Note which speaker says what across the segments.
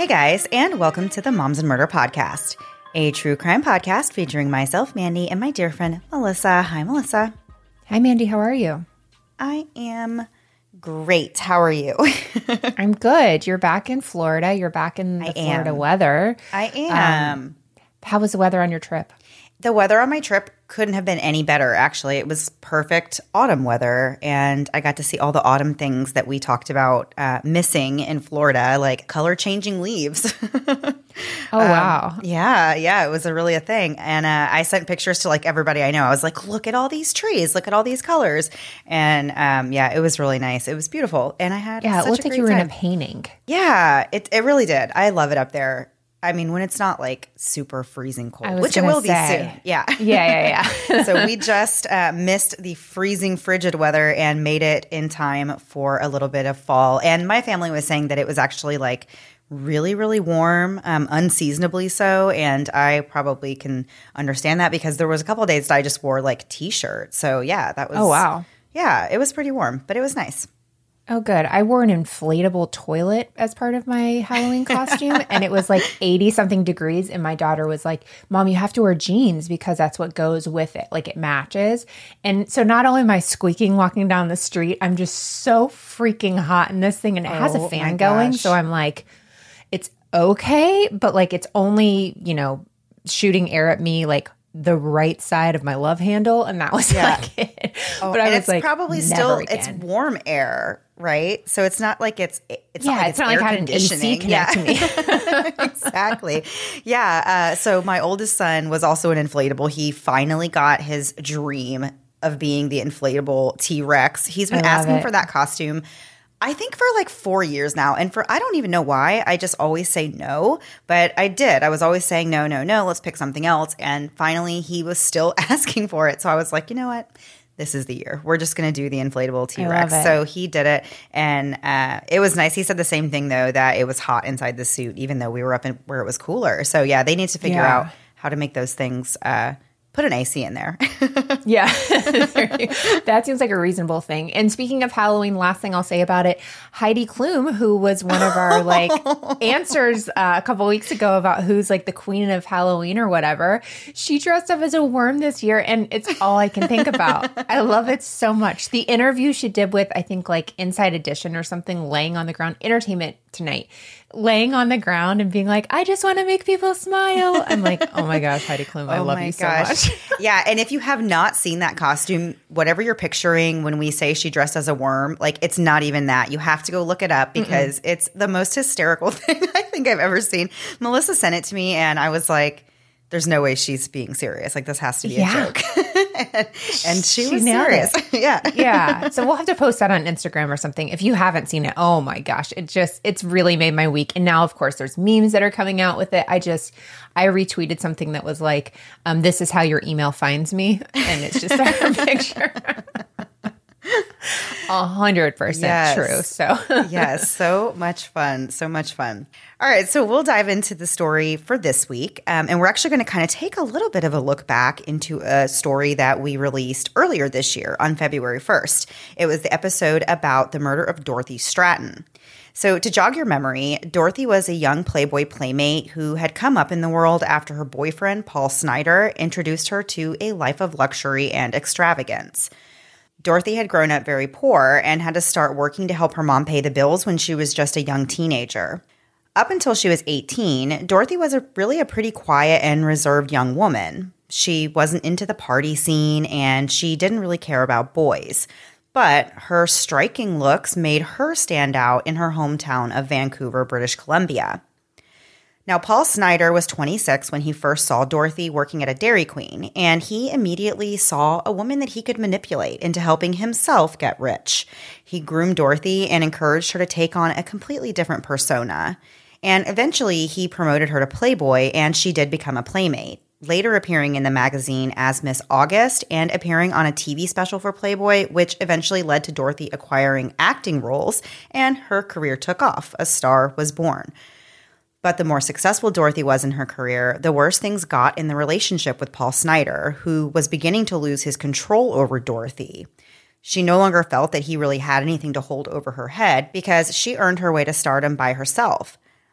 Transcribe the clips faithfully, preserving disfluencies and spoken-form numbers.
Speaker 1: Hey guys, and welcome to the Moms and Murder Podcast, a true crime podcast featuring myself, Mandy, and my dear friend, Melissa. Hi, Melissa.
Speaker 2: Hi, Mandy. How are you?
Speaker 1: I am great. How are you?
Speaker 2: I'm good. You're back in Florida. You're back in the
Speaker 1: I
Speaker 2: Florida
Speaker 1: am.
Speaker 2: weather.
Speaker 1: I am.
Speaker 2: Um, how was the weather on your trip?
Speaker 1: The weather on my trip couldn't have been any better, actually. It was perfect autumn weather, and I got to see all the autumn things that we talked about uh, missing in Florida, like color-changing leaves.
Speaker 2: Oh, wow.
Speaker 1: Um, yeah, yeah, it was a really a thing. And uh, I sent pictures to like everybody I know. I was like, look at all these trees, look at all these colors. And um, yeah, it was really nice. It was beautiful. And I had
Speaker 2: Yeah,
Speaker 1: such
Speaker 2: it looked
Speaker 1: a
Speaker 2: like
Speaker 1: great
Speaker 2: you were
Speaker 1: time.
Speaker 2: in a painting.
Speaker 1: Yeah, it, it really did. I love it up there. I mean, when it's not like super freezing cold,
Speaker 2: I was
Speaker 1: which it
Speaker 2: gonna
Speaker 1: will be
Speaker 2: say.
Speaker 1: soon. Yeah.
Speaker 2: Yeah, yeah, yeah.
Speaker 1: So we just uh, missed the freezing frigid weather and made it in time for a little bit of fall. And my family was saying that it was actually like really, really warm, um, unseasonably so. And I probably can understand that because there was a couple of days that I just wore like t-shirts. So yeah, that was.
Speaker 2: Oh, wow.
Speaker 1: Yeah, it was pretty warm, but it was nice.
Speaker 2: Oh, good. I wore an inflatable toilet as part of my Halloween costume, and it was like eighty-something degrees, and my daughter was like, Mom, you have to wear jeans because that's what goes with it. Like, it matches. And so not only am I squeaking walking down the street, I'm just so freaking hot in this thing, and it has
Speaker 1: Oh,
Speaker 2: a fan
Speaker 1: my
Speaker 2: going,
Speaker 1: gosh.
Speaker 2: so I'm like, it's okay, but like it's only, you know, shooting air at me like the right side of my love handle, and that was
Speaker 1: Yeah.
Speaker 2: like it.
Speaker 1: Oh,
Speaker 2: but I
Speaker 1: and
Speaker 2: was
Speaker 1: it's
Speaker 2: like,
Speaker 1: probably
Speaker 2: never
Speaker 1: still
Speaker 2: again.
Speaker 1: it's warm air, right? So it's not like it's it's
Speaker 2: Yeah,
Speaker 1: not like
Speaker 2: it's not like
Speaker 1: air
Speaker 2: I had an A C
Speaker 1: conditioning.
Speaker 2: connect to
Speaker 1: Yeah. Exactly. Yeah. Uh, so my oldest son was also an inflatable. He finally got his dream of being the inflatable T-Rex. He's been
Speaker 2: I love
Speaker 1: asking
Speaker 2: it.
Speaker 1: for that costume, I think, for like four years now. And for I don't even know why. I just always say no. But I did. I was always saying no, no, no. Let's pick something else. And finally, he was still asking for it. So I was like, you know what? This is the year. We're just going to do the inflatable T-Rex.
Speaker 2: love it.
Speaker 1: So he did it. And uh, it was nice. He said the same thing, though, that it was hot inside the suit, even though we were up in where it was cooler. So yeah, they need to figure
Speaker 2: Yeah.
Speaker 1: out how to make those things uh, put an A C in there.
Speaker 2: Yeah, that seems like a reasonable thing. And speaking of Halloween, last thing I'll say about it, Heidi Klum, who was one of our like answers uh, a couple weeks ago about who's like the queen of Halloween or whatever, she dressed up as a worm this year, and it's all I can think about. I love it so much. The interview she did with, I think, like Inside Edition or something, laying on the ground, Entertainment Tonight, laying on the ground and being like, I just want to make people smile. I'm like, oh my gosh, Heidi Klum, I
Speaker 1: Oh
Speaker 2: love
Speaker 1: my
Speaker 2: you so
Speaker 1: gosh.
Speaker 2: much.
Speaker 1: Yeah, and if you have not seen that costume, whatever you're picturing when we say she dressed as a worm, like it's not even that. You have to go look it up because Mm-mm. it's the most hysterical thing I think I've ever seen. Melissa sent it to me and I was like, there's no way she's being serious. Like, this has to be
Speaker 2: Yeah.
Speaker 1: a joke. and, and she,
Speaker 2: She
Speaker 1: was
Speaker 2: nailed
Speaker 1: serious. yeah.
Speaker 2: Yeah. So we'll have to post that on Instagram or something. If you haven't seen it, oh my gosh, it just, it's really made my week. And now, of course, there's memes that are coming out with it. I just, I retweeted something that was like, um, this is how your email finds me. And it's just a picture. A hundred percent
Speaker 1: Yes.
Speaker 2: true. So
Speaker 1: Yes, so much fun. So much fun. All right, so we'll dive into the story for this week. Um, and we're actually going to kind of take a little bit of a look back into a story that we released earlier this year on February first. It was the episode about the murder of Dorothy Stratton. So to jog your memory, Dorothy was a young Playboy playmate who had come up in the world after her boyfriend, Paul Snyder, introduced her to a life of luxury and extravagance. Dorothy had grown up very poor and had to start working to help her mom pay the bills when she was just a young teenager. Up until she was eighteen, Dorothy was a, really a pretty quiet and reserved young woman. She wasn't into the party scene and she didn't really care about boys. But her striking looks made her stand out in her hometown of Vancouver, British Columbia. Now, Paul Snyder was twenty-six when he first saw Dorothy working at a Dairy Queen, and he immediately saw a woman that he could manipulate into helping himself get rich. He groomed Dorothy and encouraged her to take on a completely different persona. And eventually, he promoted her to Playboy, and she did become a playmate, later appearing in the magazine as Miss August and appearing on a T V special for Playboy, which eventually led to Dorothy acquiring acting roles, and her career took off. A star was born. But the more successful Dorothy was in her career, the worse things got in the relationship with Paul Snyder, who was beginning to lose his control over Dorothy. She no longer felt that he really had anything to hold over her head because she earned her way to stardom by herself.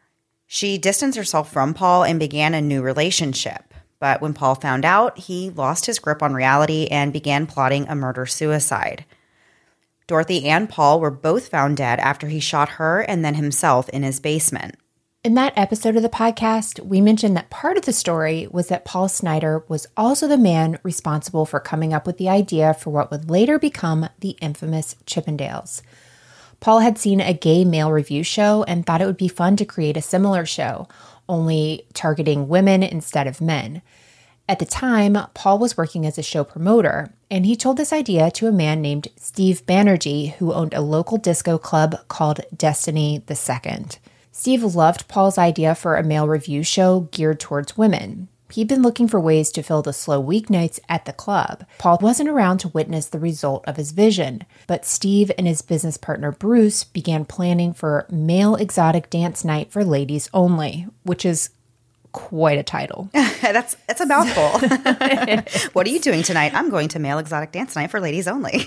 Speaker 1: She distanced herself from Paul and began a new relationship. But when Paul found out, he lost his grip on reality and began plotting a murder-suicide. Dorothy and Paul were both found dead after he shot her and then himself in his basement.
Speaker 2: In that episode of the podcast, we mentioned that part of the story was that Paul Snider was also the man responsible for coming up with the idea for what would later become the infamous Chippendales. Paul had seen a gay male review show and thought it would be fun to create a similar show, only targeting women instead of men. At the time, Paul was working as a show promoter, and he told this idea to a man named Steve Banerjee, who owned a local disco club called Destiny the Second. Steve loved Paul's idea for a male review show geared towards women. He'd been looking for ways to fill the slow weeknights at the club. Paul wasn't around to witness the result of his vision, but Steve and his business partner Bruce began planning for Male Exotic Dance Night for Ladies Only, which is quite a title.
Speaker 1: that's that's a mouthful. What are you doing tonight? I'm going to Male Exotic Dance Night for Ladies Only.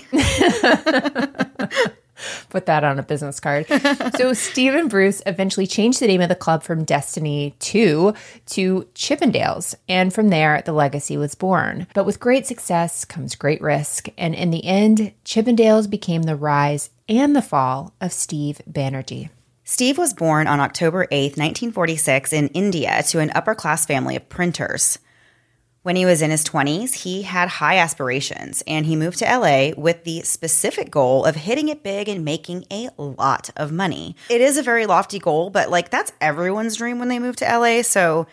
Speaker 2: Put that on a business card. So Steve and Bruce eventually changed the name of the club from Destiny two to Chippendales, and from there, the legacy was born. But with great success comes great risk, and in the end, Chippendales became the rise and the fall of Steve Banerjee.
Speaker 1: Steve was born on October eighth, nineteen forty-six in India to an upper-class family of printers. When he was in his twenties, he had high aspirations, and he moved to L A with the specific goal of hitting it big and making a lot of money. It is a very lofty goal, but like that's everyone's dream when they move to L A, so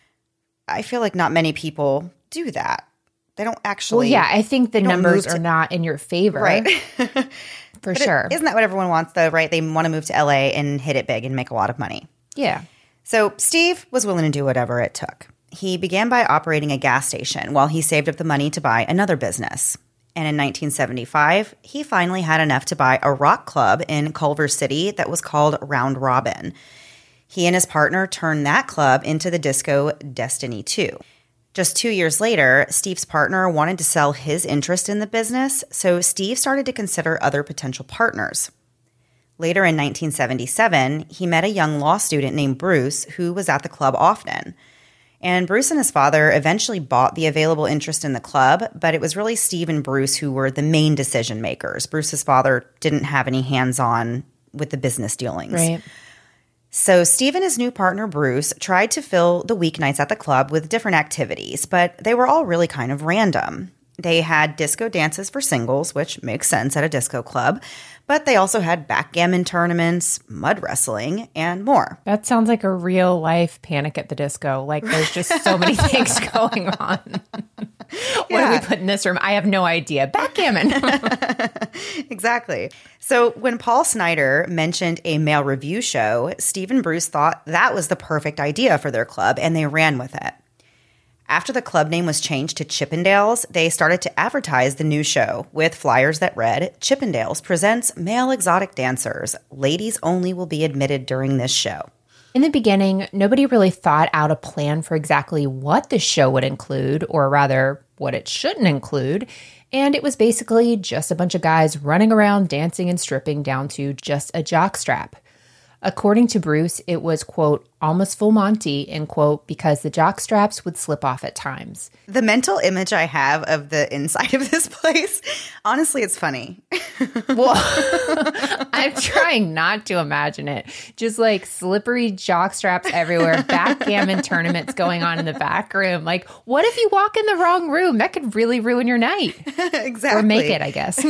Speaker 1: I feel like not many people do that. They don't actually.
Speaker 2: Well, yeah, I think the numbers are
Speaker 1: to,
Speaker 2: not in your favor.
Speaker 1: Right.
Speaker 2: For
Speaker 1: but
Speaker 2: sure.
Speaker 1: It, isn't that what everyone wants, though, right? They want to move to L A and hit it big and make a lot of money.
Speaker 2: Yeah.
Speaker 1: So Steve was willing to do whatever it took. He began by operating a gas station while he saved up the money to buy another business. And in nineteen seventy-five, he finally had enough to buy a rock club in Culver City that was called Round Robin. He and his partner turned that club into the disco Destiny two. Just two years later, Steve's partner wanted to sell his interest in the business, so Steve started to consider other potential partners. Later in nineteen seventy-seven, he met a young law student named Bruce who was at the club often. And Bruce and his father eventually bought the available interest in the club, but it was really Steve and Bruce who were the main decision makers. Bruce's father didn't have any hands-on with the business dealings.
Speaker 2: Right.
Speaker 1: So Steve and his new partner, Bruce, tried to fill the weeknights at the club with different activities, but they were all really kind of random. They had disco dances for singles, which makes sense at a disco club, but they also had backgammon tournaments, mud wrestling, and more.
Speaker 2: That sounds like a real life Panic at the Disco. Like there's just so many things going on. What
Speaker 1: Yeah.
Speaker 2: do we put in this room? I have no idea. Backgammon.
Speaker 1: Exactly. So when Paul Snider mentioned a male review show, Steve and Bruce thought that was the perfect idea for their club, and they ran with it. After the club name was changed to Chippendales, they started to advertise the new show with flyers that read, Chippendales presents Male Exotic Dancers. Ladies only will be admitted during this show.
Speaker 2: In the beginning, nobody really thought out a plan for exactly what the show would include, or rather, what it shouldn't include. And it was basically just a bunch of guys running around dancing and stripping down to just a jockstrap. According to Bruce, it was, quote, almost full Monty, end quote, because the jock straps would slip off at times.
Speaker 1: The mental image I have of the inside of this place, honestly, it's funny.
Speaker 2: Well, I'm trying not to imagine it. Just like slippery jock straps everywhere, backgammon tournaments going on in the back room. Like, what if you walk in the wrong room? That could really ruin your night.
Speaker 1: Exactly.
Speaker 2: Or make it, I guess.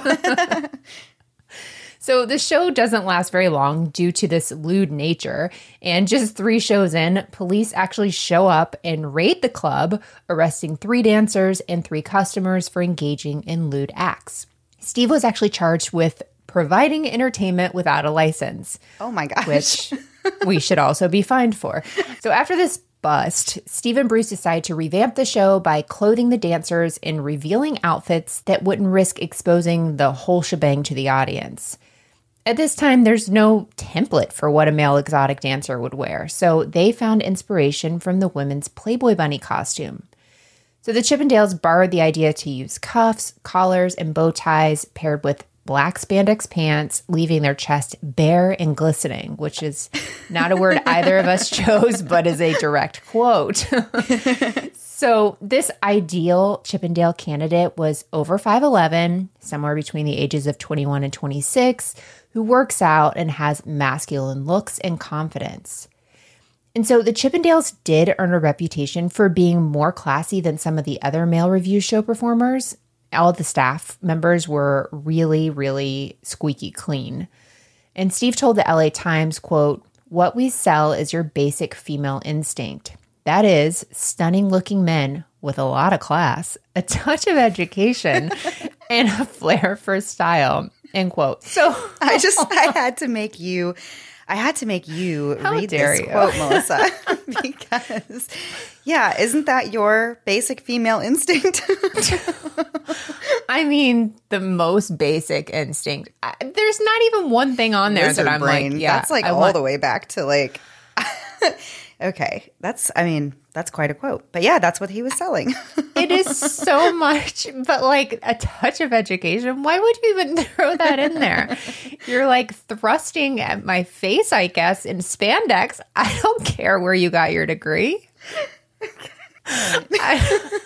Speaker 2: So the show doesn't last very long due to this lewd nature, and just three shows in, police actually show up and raid the club, arresting three dancers and three customers for engaging in lewd acts. Steve was actually charged with providing entertainment without a license.
Speaker 1: Oh my gosh.
Speaker 2: Which we should also be fined for. So after this bust, Steve and Bruce decided to revamp the show by clothing the dancers in revealing outfits that wouldn't risk exposing the whole shebang to the audience. At this time, there's no template for what a male exotic dancer would wear, so they found inspiration from the women's Playboy Bunny costume. So the Chippendales borrowed the idea to use cuffs, collars, and bow ties paired with black spandex pants, leaving their chest bare and glistening, which is not a word either of us chose, but is a direct quote. So this ideal Chippendale candidate was over five eleven, somewhere between the ages of twenty-one and twenty-six, who works out and has masculine looks and confidence. And so the Chippendales did earn a reputation for being more classy than some of the other male revue show performers. All of the staff members were really, really squeaky clean. And Steve told the L A Times, quote, "What we sell is your basic female instinct. That is, stunning-looking men with a lot of class, a touch of education, and a flair for style," end quote. So
Speaker 1: I just, I had to make you, I had to make you
Speaker 2: How
Speaker 1: read
Speaker 2: dare
Speaker 1: this
Speaker 2: you.
Speaker 1: quote, Melissa, because, yeah, isn't that your basic female instinct?
Speaker 2: I mean, the most basic instinct. I, there's not even one thing on there
Speaker 1: Lizard
Speaker 2: that I'm
Speaker 1: brain.
Speaker 2: like, yeah.
Speaker 1: That's like
Speaker 2: I
Speaker 1: all
Speaker 2: want-
Speaker 1: the way back to like, okay, that's, I mean, that's quite a quote. But yeah, that's what he was selling.
Speaker 2: It is so much, but like a touch of education. Why would you even throw that in there? You're like thrusting at my face, I guess, in spandex. I don't care where you got your degree. I-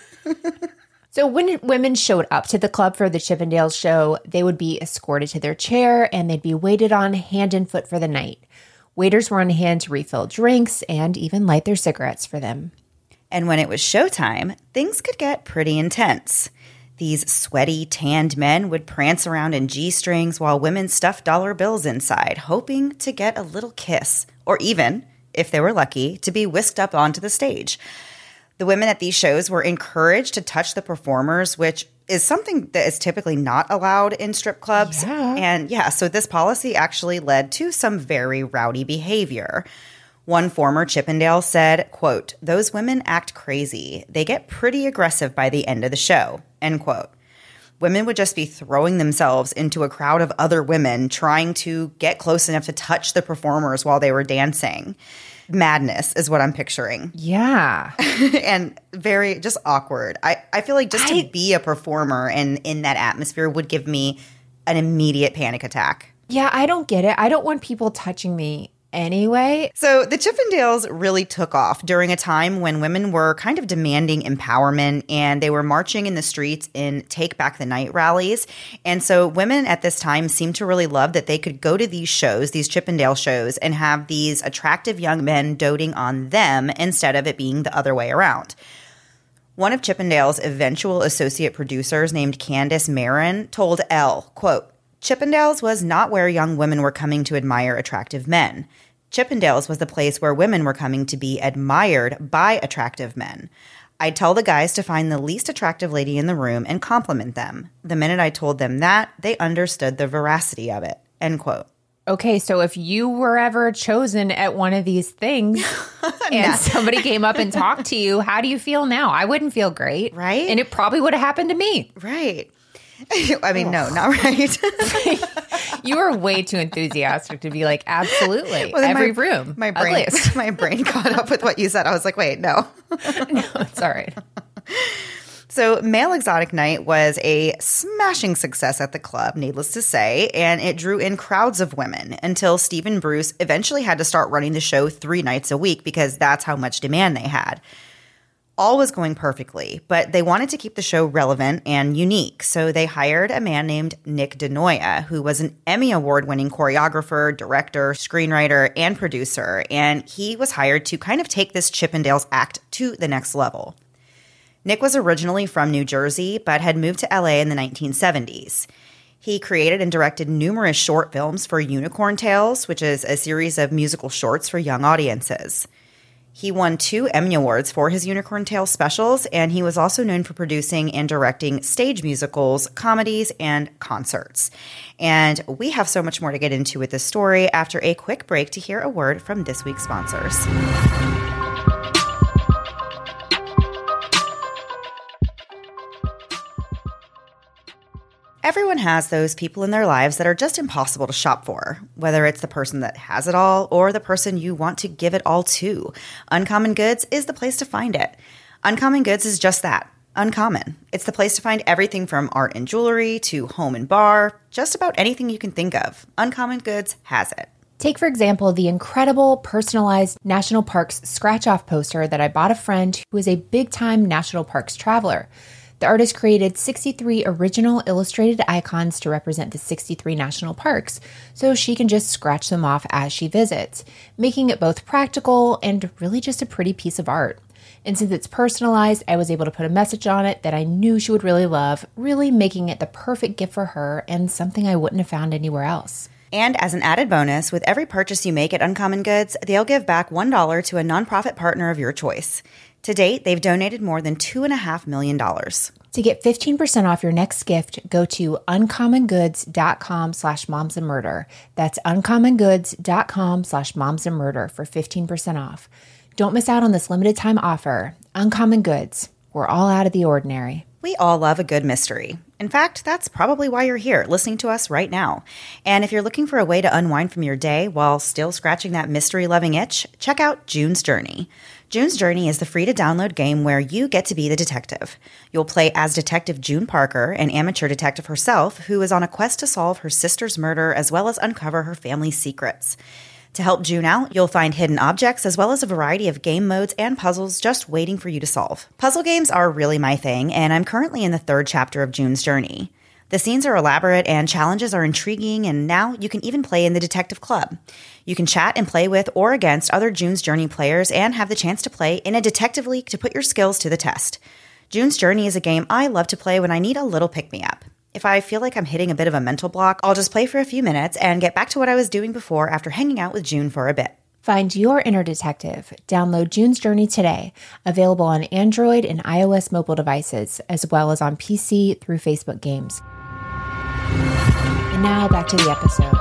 Speaker 2: So when women showed up to the club for the Chippendales show, they would be escorted to their chair and they'd be waited on hand and foot for the night. Waiters were on hand to refill drinks and even light their cigarettes for them.
Speaker 1: And when it was showtime, things could get pretty intense. These sweaty, tanned men would prance around in G-strings while women stuffed dollar bills inside, hoping to get a little kiss, or even, if they were lucky, to be whisked up onto the stage. The women at these shows were encouraged to touch the performers, which is something that is typically not allowed in strip clubs.
Speaker 2: Yeah.
Speaker 1: And yeah, so this policy actually led to some very rowdy behavior. One former Chippendale said, quote, "Those women act crazy. They get pretty aggressive by the end of the show," end quote. Women would just be throwing themselves into a crowd of other women trying to get close enough to touch the performers while they were dancing. Madness is what I'm picturing.
Speaker 2: Yeah.
Speaker 1: And very just awkward. I, I feel like just
Speaker 2: I-
Speaker 1: to be a performer and in that atmosphere would give me an immediate panic attack.
Speaker 2: Yeah, I don't get it. I don't want people touching me anyway.
Speaker 1: So the Chippendales really took off during a time when women were kind of demanding empowerment and they were marching in the streets in Take Back the Night rallies. And so women at this time seemed to really love that they could go to these shows, these Chippendale shows, and have these attractive young men doting on them instead of it being the other way around. One of Chippendale's eventual associate producers named Candace Marin told Elle, quote, "Chippendales was not where young women were coming to admire attractive men. Chippendales was the place where women were coming to be admired by attractive men. I'd tell the guys to find the least attractive lady in the room and compliment them. The minute I told them that, they understood the veracity of it," end quote.
Speaker 2: Okay, so if you were ever chosen at one of these things and somebody came up and talked to you, how do you feel now? I wouldn't feel great.
Speaker 1: Right?
Speaker 2: And it probably would have happened to me.
Speaker 1: Right. I mean, no, not right.
Speaker 2: You were way too enthusiastic to be like, absolutely,
Speaker 1: Well, then
Speaker 2: every
Speaker 1: my,
Speaker 2: room.
Speaker 1: My brain,
Speaker 2: ugliest.
Speaker 1: my brain caught up with what you said. I was like, wait, no.
Speaker 2: No, it's all right.
Speaker 1: So Male Exotic Night was a smashing success at the club, needless to say, and it drew in crowds of women until Stephen Bruce eventually had to start running the show three nights a week because that's how much demand they had. All was going perfectly, but they wanted to keep the show relevant and unique, so they hired a man named Nick DeNoia, who was an Emmy Award-winning choreographer, director, screenwriter, and producer, and he was hired to kind of take this Chippendales act to the next level. Nick was originally from New Jersey, but had moved to L A in the nineteen seventies. He created and directed numerous short films for Unicorn Tales, which is a series of musical shorts for young audiences. He won two Emmy Awards for his Unicorn Tales specials, and he was also known for producing and directing stage musicals, comedies, and concerts. And we have so much more to get into with this story after a quick break to hear a word from this week's sponsors. Everyone has those people in their lives that are just impossible to shop for, whether it's the person that has it all or the person you want to give it all to. Uncommon Goods is the place to find it. Uncommon Goods is just that. Uncommon. It's the place to find everything from art and jewelry to home and bar, just about anything you can think of. Uncommon Goods has it.
Speaker 2: Take, for example, the incredible personalized National Parks scratch-off poster that I bought a friend who is a big-time National Parks traveler. The artist created sixty-three original illustrated icons to represent the sixty-three national parks, so she can just scratch them off as she visits, making it both practical and really just a pretty piece of art. And since it's personalized, I was able to put a message on it that I knew she would really love, really making it the perfect gift for her and something I wouldn't have found anywhere else.
Speaker 1: And as an added bonus, with every purchase you make at Uncommon Goods, they'll give back one dollar to a nonprofit partner of your choice. To date, they've donated more than two point five million dollars.
Speaker 2: To get fifteen percent off your next gift, go to uncommongoods.com slash momsandmurder. That's uncommongoods.com slash momsandmurder for fifteen percent off. Don't miss out on this limited time offer. Uncommon Goods. We're all out of the ordinary.
Speaker 1: We all love a good mystery. In fact, that's probably why you're here, listening to us right now. And if you're looking for a way to unwind from your day while still scratching that mystery-loving itch, check out June's Journey. June's Journey is the free-to-download game where you get to be the detective. You'll play as Detective June Parker, an amateur detective herself, who is on a quest to solve her sister's murder as well as uncover her family's secrets. To help June out, you'll find hidden objects as well as a variety of game modes and puzzles just waiting for you to solve. Puzzle games are really my thing, and I'm currently in the third chapter of June's Journey. The scenes are elaborate and challenges are intriguing, and now you can even play in the Detective Club. You can chat and play with or against other June's Journey players and have the chance to play in a detective league to put your skills to the test. June's Journey is a game I love to play when I need a little pick-me-up. If I feel like I'm hitting a bit of a mental block, I'll just play for a few minutes and get back to what I was doing before after hanging out with June for a bit.
Speaker 2: Find your inner detective. Download June's Journey today. Available on Android and iOS mobile devices, as well as on P C through Facebook Games. And now back to the episode.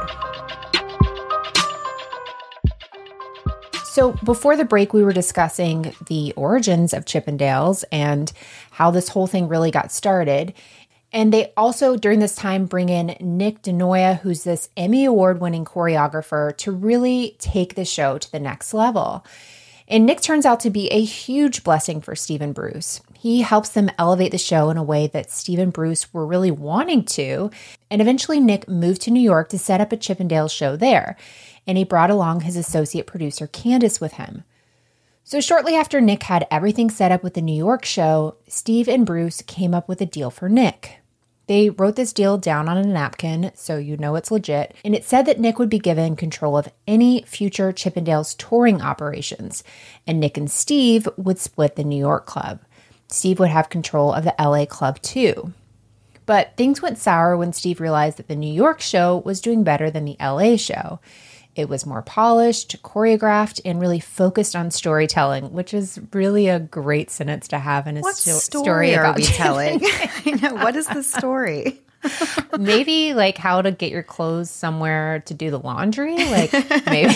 Speaker 2: So before the break, we were discussing the origins of Chippendales and how this whole thing really got started. And they also, during this time, bring in Nick DeNoia, who's this Emmy Award-winning choreographer, to really take the show to the next level. And Nick turns out to be a huge blessing for Steve and Bruce. He helps them elevate the show in a way that Steve and Bruce were really wanting to. And eventually Nick moved to New York to set up a Chippendales show there. And he brought along his associate producer, Candace, with him. So shortly after Nick had everything set up with the New York show, Steve and Bruce came up with a deal for Nick. They wrote this deal down on a napkin, so you know it's legit, and it said that Nick would be given control of any future Chippendales touring operations, and Nick and Steve would split the New York club. Steve would have control of the L A club too. But things went sour when Steve realized that the New York show was doing better than the L A show. It was more polished, choreographed, and really focused on storytelling, which is really a great sentence to have in a
Speaker 1: what
Speaker 2: sto-
Speaker 1: story,
Speaker 2: story
Speaker 1: are
Speaker 2: about
Speaker 1: we telling? I know, what is the story?
Speaker 2: Maybe like how to get your clothes somewhere to do the laundry. Like maybe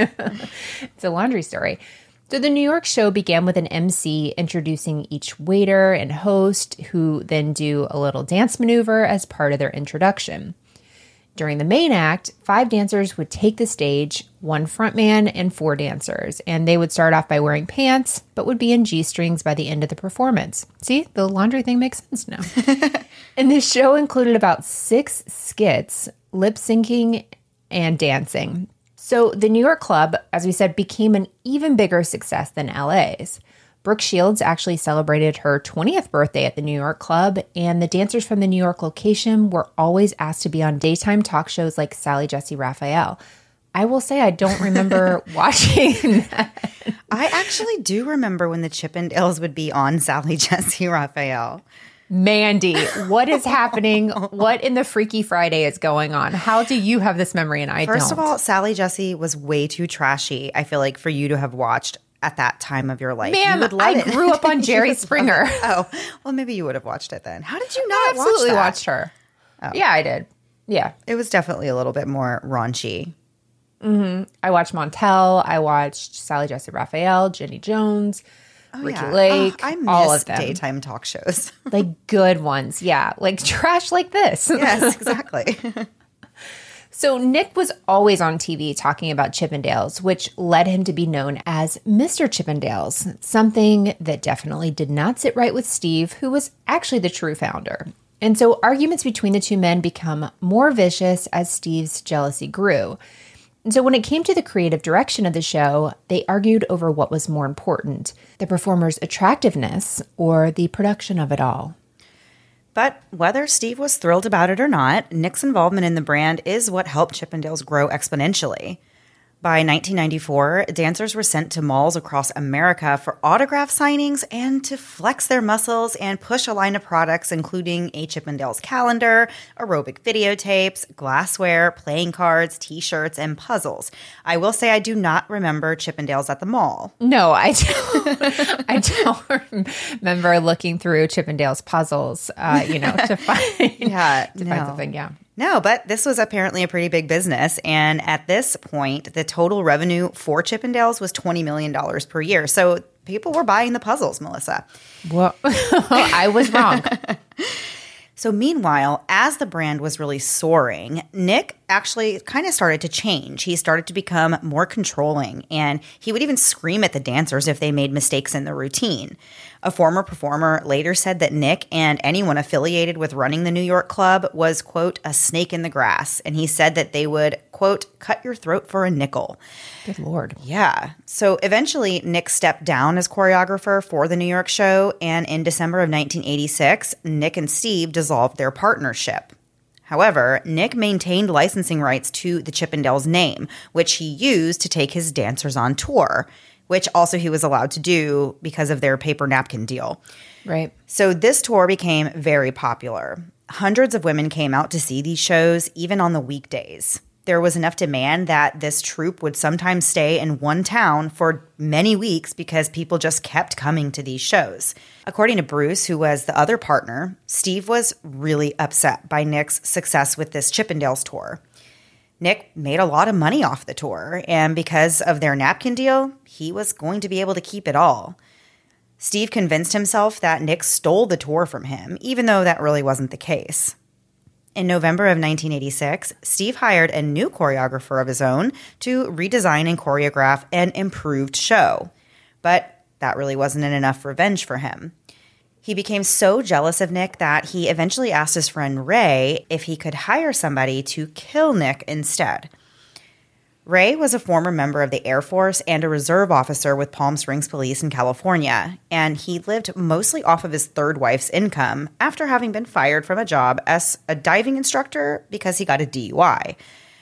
Speaker 2: it's a laundry story. So the New York show began with an M C introducing each waiter and host, who then do a little dance maneuver as part of their introduction. During the main act, five dancers would take the stage, one frontman and four dancers, and they would start off by wearing pants, but would be in G-strings by the end of the performance. See, the laundry thing makes sense now. And this show included about six skits, lip syncing, and dancing. So the New York club, as we said, became an even bigger success than L A's. Brooke Shields actually celebrated her twentieth birthday at the New York club, and the dancers from the New York location were always asked to be on daytime talk shows like Sally Jessy Raphael. I will say I don't remember watching that.
Speaker 1: I actually do remember when the Chippendales would be on Sally Jessy Raphael.
Speaker 2: Mandy, what is happening? What in the Freaky Friday is going on? How do you have this memory and I
Speaker 1: First
Speaker 2: don't?
Speaker 1: of all, Sally Jessy was way too trashy, I feel like, for you to have watched at that time of your life.
Speaker 2: Ma'am,
Speaker 1: you would love
Speaker 2: I
Speaker 1: it.
Speaker 2: grew up on Jerry Springer.
Speaker 1: Oh, well, maybe you would have watched it then. How did you not
Speaker 2: I absolutely
Speaker 1: watch that?
Speaker 2: watched her. Oh. Yeah, I did. Yeah.
Speaker 1: It was definitely a little bit more raunchy.
Speaker 2: Mm-hmm. I watched Montel. I watched Sally Jessy Raphael, Jenny Jones,
Speaker 1: Oh,
Speaker 2: Ricky
Speaker 1: yeah.
Speaker 2: Lake,
Speaker 1: Oh, I miss
Speaker 2: all of them.
Speaker 1: daytime talk shows.
Speaker 2: Like good ones. Yeah. Like trash like this.
Speaker 1: Yes, exactly.
Speaker 2: So Nick was always on T V talking about Chippendales, which led him to be known as Mister Chippendales, something that definitely did not sit right with Steve, who was actually the true founder. And so arguments between the two men become more vicious as Steve's jealousy grew. And so when it came to the creative direction of the show, they argued over what was more important, the performer's attractiveness or the production of it all.
Speaker 1: But whether Steve was thrilled about it or not, Nick's involvement in the brand is what helped Chippendales grow exponentially. By nineteen ninety-four, dancers were sent to malls across America for autograph signings and to flex their muscles and push a line of products including a Chippendales calendar, aerobic videotapes, glassware, playing cards, t-shirts, and puzzles. I will say I do not remember Chippendales at the mall.
Speaker 2: No, I don't. I don't remember looking through Chippendales puzzles, uh, you know, to find,
Speaker 1: yeah,
Speaker 2: to
Speaker 1: no.
Speaker 2: find something, yeah.
Speaker 1: No, but this was apparently a pretty big business. And at this point, the total revenue for Chippendales was twenty million dollars per year. So people were buying the puzzles, Melissa.
Speaker 2: Well, I was wrong.
Speaker 1: So meanwhile, as the brand was really soaring, Nick actually kind of started to change. He started to become more controlling, and he would even scream at the dancers if they made mistakes in the routine. A former performer later said that Nick and anyone affiliated with running the New York club was, quote, a snake in the grass. And he said that they would, quote, cut your throat for a nickel.
Speaker 2: Good Lord.
Speaker 1: Yeah. So eventually, Nick stepped down as choreographer for the New York show. And in December of nineteen eighty-six, Nick and Steve dissolved their partnership. However, Nick maintained licensing rights to the Chippendales name, which he used to take his dancers on tour, which also he was allowed to do because of their paper napkin deal.
Speaker 2: Right.
Speaker 1: So this tour became very popular. Hundreds of women came out to see these shows, even on the weekdays. There was enough demand that this troupe would sometimes stay in one town for many weeks because people just kept coming to these shows. According to Bruce, who was the other partner, Steve was really upset by Nick's success with this Chippendales tour. Nick made a lot of money off the tour, and because of their napkin deal, he was going to be able to keep it all. Steve convinced himself that Nick stole the tour from him, even though that really wasn't the case. In November of nineteen eighty-six, Steve hired a new choreographer of his own to redesign and choreograph an improved show. But that really wasn't enough revenge for him. He became so jealous of Nick that he eventually asked his friend Ray if he could hire somebody to kill Nick instead. Ray was a former member of the Air Force and a reserve officer with Palm Springs Police in California, and he lived mostly off of his third wife's income after having been fired from a job as a diving instructor because he got a D U I.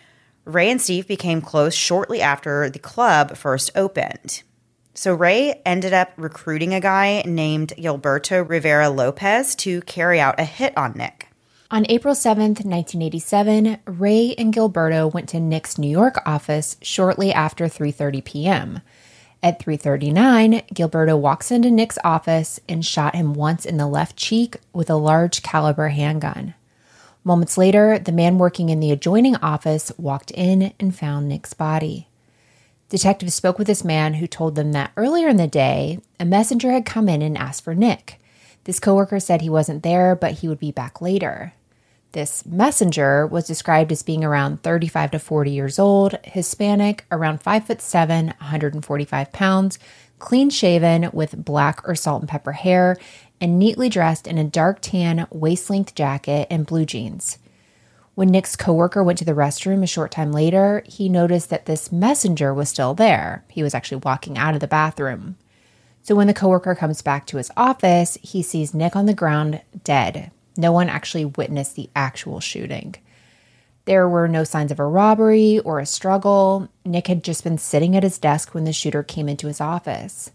Speaker 1: Ray and Steve became close shortly after the club first opened. So Ray ended up recruiting a guy named Gilberto Rivera Lopez to carry out a hit on Nick.
Speaker 2: On April seventh, nineteen eighty-seven, Ray and Gilberto went to Nick's New York office shortly after three thirty p.m. At three thirty-nine, Gilberto walks into Nick's office and shot him once in the left cheek with a large caliber handgun. Moments later, the man working in the adjoining office walked in and found Nick's body. Detectives spoke with this man who told them that earlier in the day, a messenger had come in and asked for Nick. This coworker said he wasn't there, but he would be back later. This messenger was described as being around thirty-five to forty years old, Hispanic, around five foot seven, one hundred forty-five pounds, clean shaven with black or salt and pepper hair, and neatly dressed in a dark tan waist-length jacket and blue jeans. When Nick's coworker went to the restroom a short time later, he noticed that this messenger was still there. He was actually walking out of the bathroom. So when the coworker comes back to his office, he sees Nick on the ground dead. No one actually witnessed the actual shooting. There were no signs of a robbery or a struggle. Nick had just been sitting at his desk when the shooter came into his office.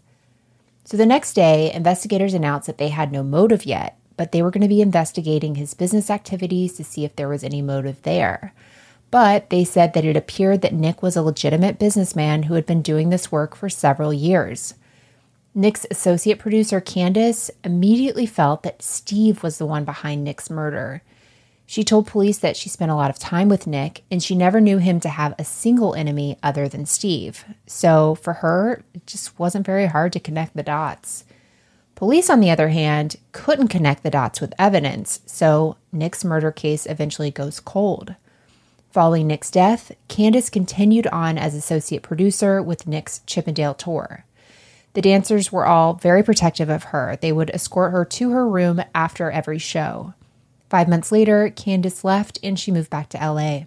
Speaker 2: So the next day, investigators announced that they had no motive yet, but they were going to be investigating his business activities to see if there was any motive there. But they said that it appeared that Nick was a legitimate businessman who had been doing this work for several years. Nick's associate producer, Candace, immediately felt that Steve was the one behind Nick's murder. She told police that she spent a lot of time with Nick, and she never knew him to have a single enemy other than Steve. So for her, it just wasn't very hard to connect the dots. Police, on the other hand, couldn't connect the dots with evidence, so Nick's murder case eventually goes cold. Following Nick's death, Candace continued on as associate producer with Nick's Chippendale tour. The dancers were all very protective of her. They would escort her to her room after every show. Five months later, Candace left and she moved back to L A.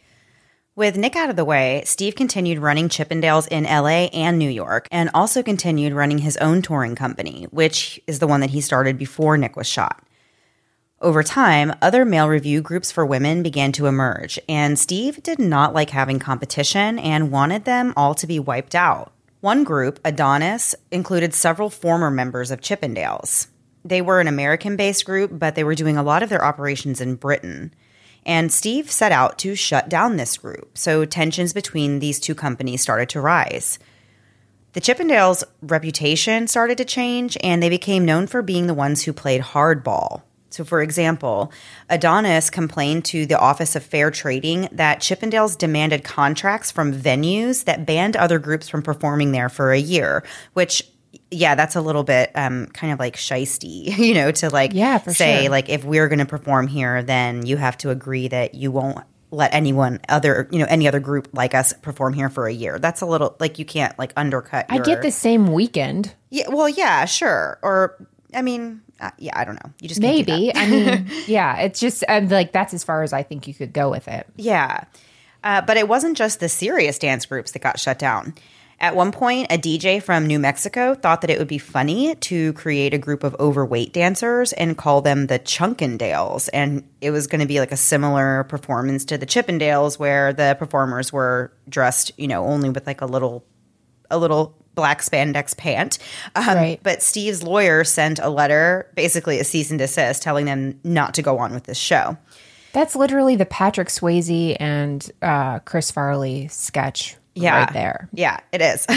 Speaker 1: With Nick out of the way, Steve continued running Chippendales in L A and New York, and also continued running his own touring company, which is the one that he started before Nick was shot. Over time, other male review groups for women began to emerge, and Steve did not like having competition and wanted them all to be wiped out. One group, Adonis, included several former members of Chippendales. They were an American-based group, but they were doing a lot of their operations in Britain. And Steve set out to shut down this group, so tensions between these two companies started to rise. The Chippendales' reputation started to change, and they became known for being the ones who played hardball. So, for example, Adonis complained to the Office of Fair Trading that Chippendales demanded contracts from venues that banned other groups from performing there for a year, which, yeah, that's a little bit um, kind of like shisty, you know, to like
Speaker 2: yeah, for
Speaker 1: say,
Speaker 2: sure.
Speaker 1: like, if we're going to perform here, then you have to agree that you won't let anyone other, you know, any other group like us perform here for a year. That's a little, like, you can't, like, undercut your...
Speaker 2: I get the same weekend.
Speaker 1: Yeah, well, yeah, sure. Or, I mean... Uh, yeah, I don't know. You just can't do
Speaker 2: Maybe.
Speaker 1: that.
Speaker 2: I mean, yeah, it's just I'm like that's as far as I think you could go with it.
Speaker 1: Yeah. Uh, but it wasn't just the serious dance groups that got shut down. At one point, a D J from New Mexico thought that it would be funny to create a group of overweight dancers and call them the Chunkendales. And it was going to be like a similar performance to the Chippendales where the performers were dressed, you know, only with like a little, a little black spandex pant. Um,
Speaker 2: right.
Speaker 1: But Steve's lawyer sent a letter, basically a cease and desist, telling them not to go on with this show.
Speaker 2: That's literally the Patrick Swayze and uh, Chris Farley sketch
Speaker 1: yeah.
Speaker 2: right there.
Speaker 1: Yeah, it is.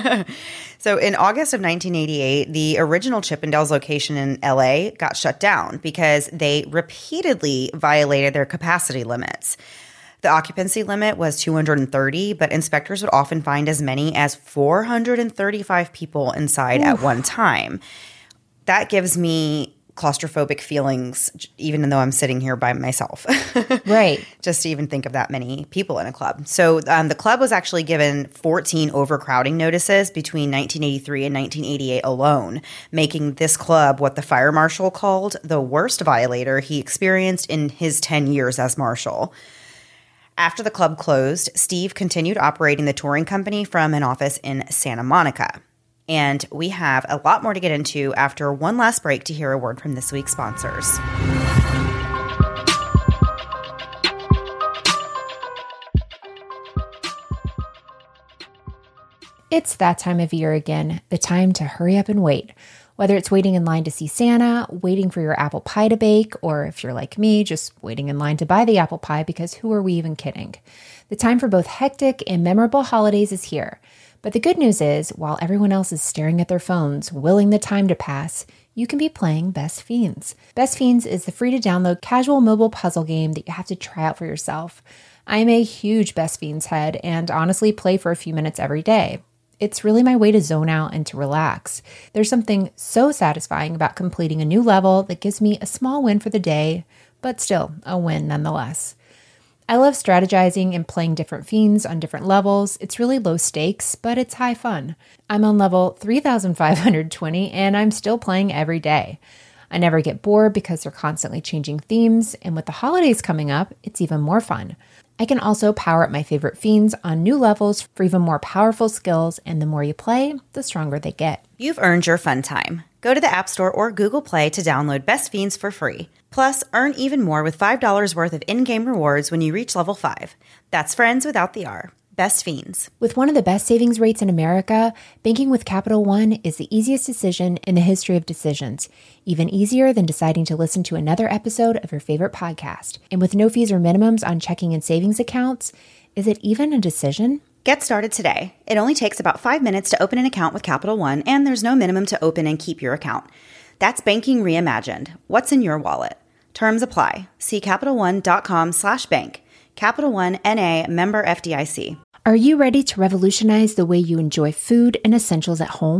Speaker 1: So in August of nineteen eighty-eight, the original Chippendales location in L A got shut down because they repeatedly violated their capacity limits. The occupancy limit was two hundred thirty, but inspectors would often find as many as four hundred thirty-five people inside Oof. At one time. That gives me claustrophobic feelings, even though I'm sitting here by myself.
Speaker 2: Right.
Speaker 1: Just to even think of that many people in a club. So um, the club was actually given fourteen overcrowding notices between nineteen eighty-three and nineteen eighty-eight alone, making this club what the fire marshal called the worst violator he experienced in his ten years as marshal. After the club closed, Steve continued operating the touring company from an office in Santa Monica. And we have a lot more to get into after one last break to hear a word from this week's sponsors.
Speaker 2: It's that time of year again, the time to hurry up and wait. Whether it's waiting in line to see Santa, waiting for your apple pie to bake, or if you're like me, just waiting in line to buy the apple pie because who are we even kidding? The time for both hectic and memorable holidays is here. But the good news is, while everyone else is staring at their phones, willing the time to pass, you can be playing Best Fiends. Best Fiends is the free-to-download casual mobile puzzle game that you have to try out for yourself. I'm a huge Best Fiends head and honestly play for a few minutes every day. It's really my way to zone out and to relax. There's something so satisfying about completing a new level that gives me a small win for the day, but still a win nonetheless. I love strategizing and playing different fiends on different levels. It's really low stakes, but it's high fun. I'm on level three thousand five hundred twenty and I'm still playing every day. I never get bored because they're constantly changing themes, and with the holidays coming up, it's even more fun. I can also power up my favorite fiends on new levels for even more powerful skills, and the more you play, the stronger they get.
Speaker 1: You've earned your fun time. Go to the App Store or Google Play to download Best Fiends for free. Plus, earn even more with five dollars worth of in-game rewards when you reach level five. That's friends without the R. Best Fiends.
Speaker 2: With one of the best savings rates in America, banking with Capital One is the easiest decision in the history of decisions. Even easier than deciding to listen to another episode of your favorite podcast. And with no fees or minimums on checking and savings accounts, is it even a decision?
Speaker 1: Get started today. It only takes about five minutes to open an account with Capital One, and there's no minimum to open and keep your account. That's banking reimagined. What's in your wallet? Terms apply. See CapitalOne.com slash bank. Capital One N A member F D I C.
Speaker 2: Are you ready to revolutionize the way you enjoy food and essentials at home?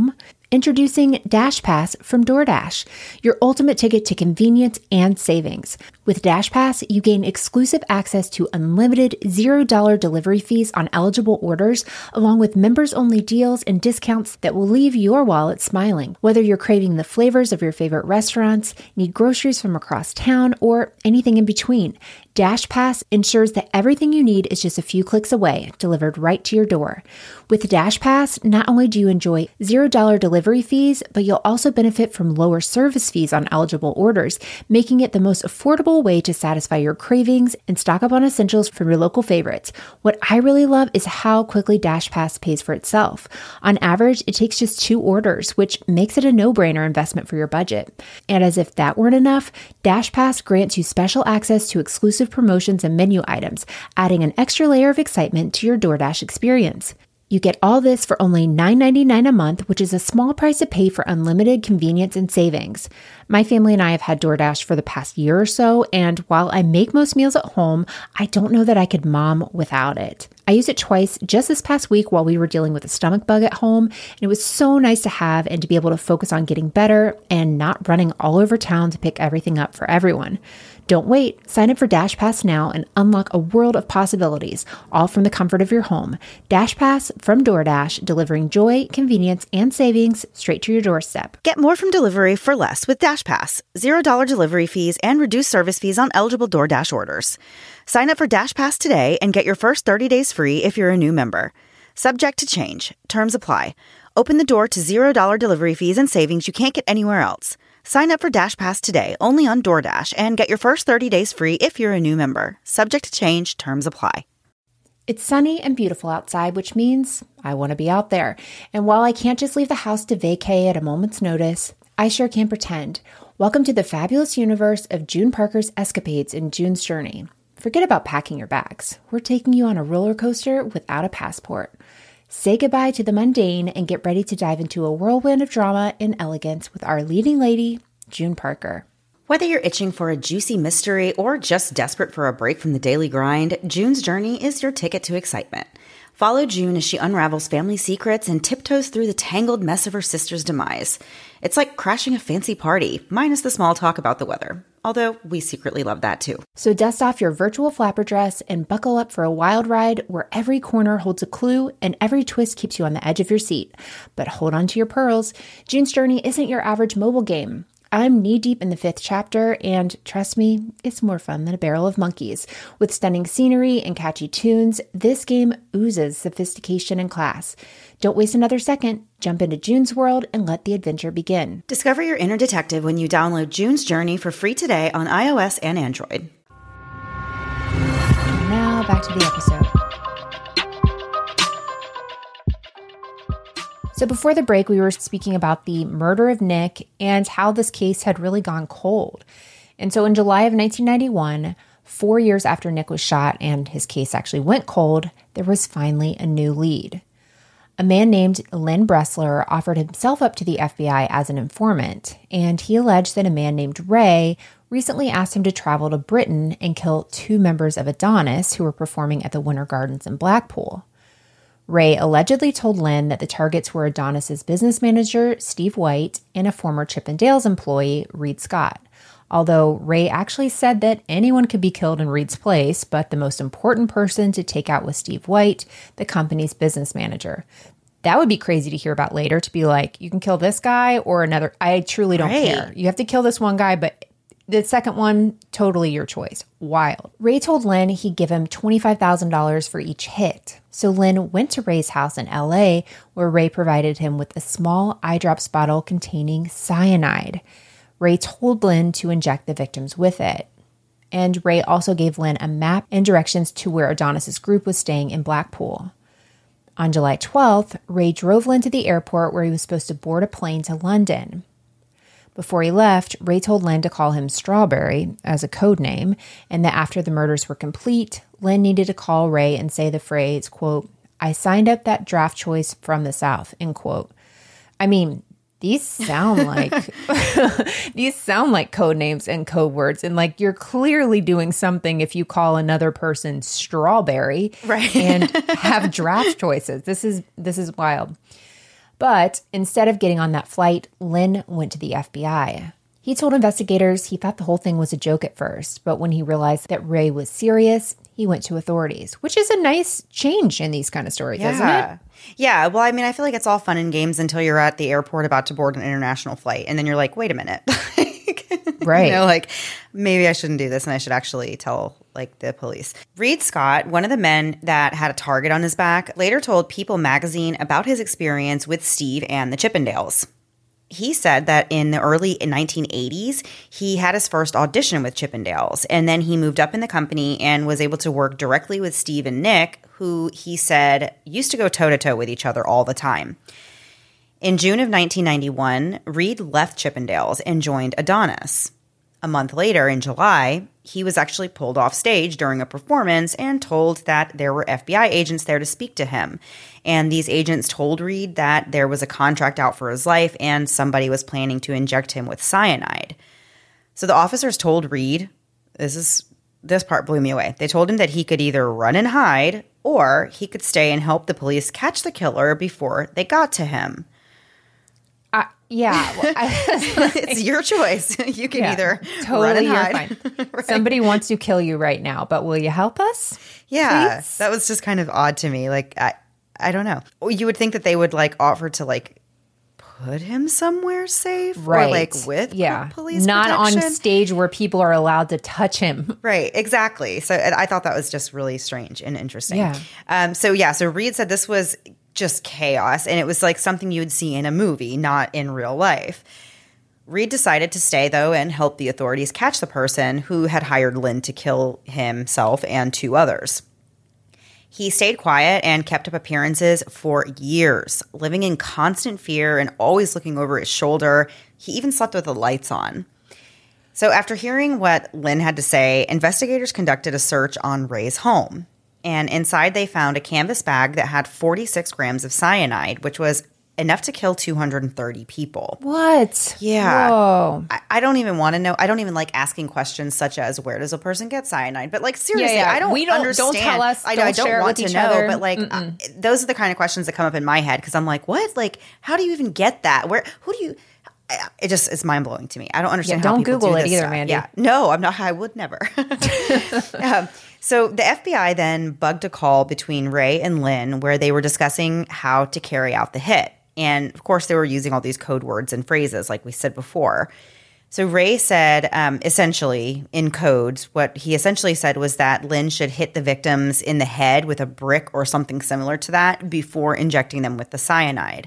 Speaker 2: Introducing DashPass from DoorDash, your ultimate ticket to convenience and savings. With DashPass, you gain exclusive access to unlimited zero dollar delivery fees on eligible orders, along with members-only deals and discounts that will leave your wallet smiling. Whether you're craving the flavors of your favorite restaurants, need groceries from across town, or anything in between, DashPass ensures that everything you need is just a few clicks away, delivered right to your door. With DashPass, not only do you enjoy zero dollar delivery fees, but you'll also benefit from lower service fees on eligible orders, making it the most affordable way to satisfy your cravings and stock up on essentials from your local favorites. What I really love is how quickly DashPass pays for itself. On average, it takes just two orders, which makes it a no-brainer investment for your budget. And as if that weren't enough, DashPass grants you special access to exclusive promotions and menu items, adding an extra layer of excitement to your DoorDash experience. You get all this for only nine ninety-nine a month, which is a small price to pay for unlimited convenience and savings. My family and I have had DoorDash for the past year or so, and while I make most meals at home, I don't know that I could mom without it. I used it twice just this past week while we were dealing with a stomach bug at home, and it was so nice to have and to be able to focus on getting better and not running all over town to pick everything up for everyone. Don't wait. Sign up for DashPass now and unlock a world of possibilities, all from the comfort of your home. DashPass from DoorDash, delivering joy, convenience, and savings straight to your doorstep.
Speaker 1: Get more from delivery for less with DashPass. zero dollar delivery fees and reduced service fees on eligible DoorDash orders. Sign up for DashPass today and get your first thirty days free if you're a new member. Subject to change. Terms apply. Open the door to zero dollar delivery fees and savings you can't get anywhere else. Sign up for DashPass today, only on DoorDash, and get your first thirty days free if you're a new member. Subject to change. Terms apply.
Speaker 2: It's sunny and beautiful outside, which means I want to be out there. And while I can't just leave the house to vacay at a moment's notice, I sure can pretend. Welcome to the fabulous universe of June Parker's escapades in June's Journey. Forget about packing your bags. We're taking you on a roller coaster without a passport. Say goodbye to the mundane and get ready to dive into a whirlwind of drama and elegance with our leading lady, June Parker.
Speaker 1: Whether you're itching for a juicy mystery or just desperate for a break from the daily grind, June's Journey is your ticket to excitement. Follow June as she unravels family secrets and tiptoes through the tangled mess of her sister's demise. It's like crashing a fancy party, minus the small talk about the weather. Although we secretly love that too.
Speaker 2: So dust off your virtual flapper dress and buckle up for a wild ride where every corner holds a clue and every twist keeps you on the edge of your seat. But hold on to your pearls. June's Journey isn't your average mobile game. I'm knee-deep in the fifth chapter, and trust me, it's more fun than a barrel of monkeys. With stunning scenery and catchy tunes, this game oozes sophistication and class. Don't waste another second. Jump into June's world and let the adventure begin.
Speaker 1: Discover your inner detective when you download June's Journey for free today on iOS and Android.
Speaker 2: Now back to the episode. So before the break, we were speaking about the murder of Nick and how this case had really gone cold. And so in July of nineteen ninety-one, four years after Nick was shot and his case actually went cold, there was finally a new lead. A man named Len Bressler offered himself up to the F B I as an informant, and he alleged that a man named Ray recently asked him to travel to Britain and kill two members of Adonis who were performing at the Winter Gardens in Blackpool. Ray allegedly told Len that the targets were Adonis's business manager, Steve White, and a former Chippendales employee, Reed Scott. Although Ray actually said that anyone could be killed in Reed's place, but the most important person to take out was Steve White, the company's business manager. That would be crazy to hear about later, to be like, you can kill this guy or another. I truly don't
Speaker 1: Right.
Speaker 2: care. You have to kill this one guy, but the second one, totally your choice. Wild. Ray told Len he'd give him twenty-five thousand dollars for each hit. So Len went to Ray's house in L A, where Ray provided him with a small eye drops bottle containing cyanide. Ray told Len to inject the victims with it. And Ray also gave Len a map and directions to where Adonis's group was staying in Blackpool. On July twelfth, Ray drove Len to the airport where he was supposed to board a plane to London. Before he left, Ray told Len to call him Strawberry as a code name, and that after the murders were complete, Len needed to call Ray and say the phrase, quote, "I signed up that draft choice from the South," end quote. I mean, these sound like these sound like code names and code words, and like you're clearly doing something if you call another person Strawberry,
Speaker 1: right,
Speaker 2: and have draft choices. This is this is wild. But instead of getting on that flight, Lynn went to the F B I. He told investigators he thought the whole thing was a joke at first, but when he realized that Ray was serious, he went to authorities, which is a nice change in these kind of stories,
Speaker 1: yeah.
Speaker 2: isn't it?
Speaker 1: Yeah. Well, I mean, I feel like it's all fun and games until you're at the airport about to board an international flight. And then you're like, wait a minute.
Speaker 2: Right.
Speaker 1: You know, like, maybe I shouldn't do this and I should actually tell, like, the police. Reed Scott, one of the men that had a target on his back, later told People magazine about his experience with Steve and the Chippendales. He said that in the early nineteen eighties, he had his first audition with Chippendales, and then he moved up in the company and was able to work directly with Steve and Nick, who he said used to go toe-to-toe with each other all the time. In June of nineteen ninety-one, Reed left Chippendales and joined Adonis. A month later, in July, he was actually pulled off stage during a performance and told that there were F B I agents there to speak to him. And these agents told Reed that there was a contract out for his life and somebody was planning to inject him with cyanide. So the officers told Reed, this is this part blew me away. They told him that he could either run and hide or he could stay and help the police catch the killer before they got to him.
Speaker 2: Uh, yeah. Well, I,
Speaker 1: it's your choice. You can
Speaker 2: yeah,
Speaker 1: either
Speaker 2: totally
Speaker 1: run and
Speaker 2: you're
Speaker 1: hide.
Speaker 2: Fine.
Speaker 1: Right.
Speaker 2: Somebody wants to kill you right now, but will you help us?
Speaker 1: Yeah.
Speaker 2: Please?
Speaker 1: That was just kind of odd to me. Like, I, I don't know. You would think that they would like offer to like put him somewhere safe,
Speaker 2: right?
Speaker 1: Or like with
Speaker 2: yeah.
Speaker 1: police
Speaker 2: not
Speaker 1: protection.
Speaker 2: on stage where people are allowed to touch him.
Speaker 1: Right, exactly. So I thought that was just really strange and interesting.
Speaker 2: Yeah.
Speaker 1: Um, so yeah, so Reed said this was just chaos, and it was like something you would see in a movie, not in real life. Reed decided to stay, though, and help the authorities catch the person who had hired Lynn to kill himself and two others. He stayed quiet and kept up appearances for years, living in constant fear and always looking over his shoulder. He even slept with the lights on. So after hearing what Lynn had to say, investigators conducted a search on Ray's home. And inside they found a canvas bag that had forty-six grams of cyanide, which was enough to kill two hundred thirty people.
Speaker 2: What?
Speaker 1: Yeah.
Speaker 2: Whoa.
Speaker 1: I, I don't even want to know. I don't even like asking questions such as, where does a person get cyanide? But like, seriously,
Speaker 2: Yeah, yeah.
Speaker 1: I don't
Speaker 2: We don't- don't
Speaker 1: understand.
Speaker 2: tell us.
Speaker 1: I,
Speaker 2: Don't
Speaker 1: I don't
Speaker 2: share it
Speaker 1: want
Speaker 2: with
Speaker 1: to
Speaker 2: each
Speaker 1: know.
Speaker 2: other.
Speaker 1: But like, uh, those are the kind of questions that come up in my head because I'm like, what? Like, how do you even get that? Where? Who do you? I- It just it's mind blowing to me. I don't understand.
Speaker 2: Yeah,
Speaker 1: how
Speaker 2: don't
Speaker 1: people
Speaker 2: Google
Speaker 1: do
Speaker 2: it
Speaker 1: this
Speaker 2: either,
Speaker 1: stuff.
Speaker 2: Mandy.
Speaker 1: Yeah, no, I'm not. I would never. um, so the F B I then bugged a call between Ray and Lynn where they were discussing how to carry out the hit, and of course they were using all these code words and phrases, like we said before. So Ray said, um, essentially in codes, what he essentially said was that Lynn should hit the victims in the head with a brick or something similar to that before injecting them with the cyanide.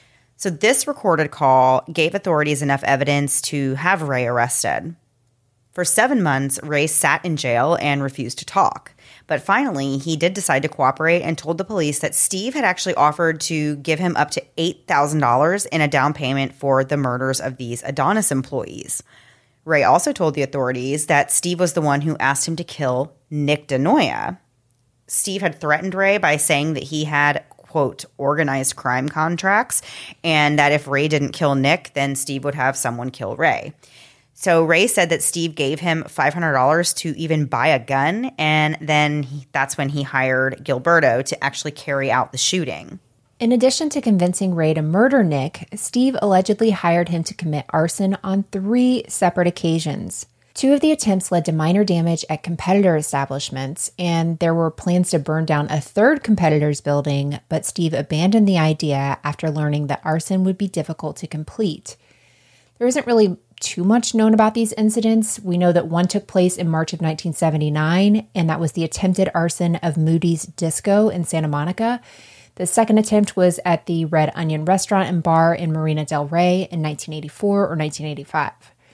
Speaker 1: So this recorded call gave authorities enough evidence to have Ray arrested. For seven months, Ray sat in jail and refused to talk. But finally, he did decide to cooperate and told the police that Steve had actually offered to give him up to eight thousand dollars in a down payment for the murders of these Adonis employees. Ray also told the authorities that Steve was the one who asked him to kill Nick DeNoia. Steve had threatened Ray by saying that he had, quote, organized crime contracts, and that if Ray didn't kill Nick, then Steve would have someone kill Ray. So Ray said that Steve gave him five hundred dollars to even buy a gun, and then he, that's when he hired Gilberto to actually carry out the shooting.
Speaker 2: In addition to convincing Ray to murder Nick, Steve allegedly hired him to commit arson on three separate occasions. Two of the attempts led to minor damage at competitor establishments, and there were plans to burn down a third competitor's building, but Steve abandoned the idea after learning that arson would be difficult to complete. There isn't really too much known about these incidents. We know that one took place in March of nineteen seventy-nine, and that was the attempted arson of Moody's Disco in Santa Monica. The second attempt was at the Red Onion Restaurant and Bar in Marina del Rey in nineteen eighty-four or nineteen eighty-five.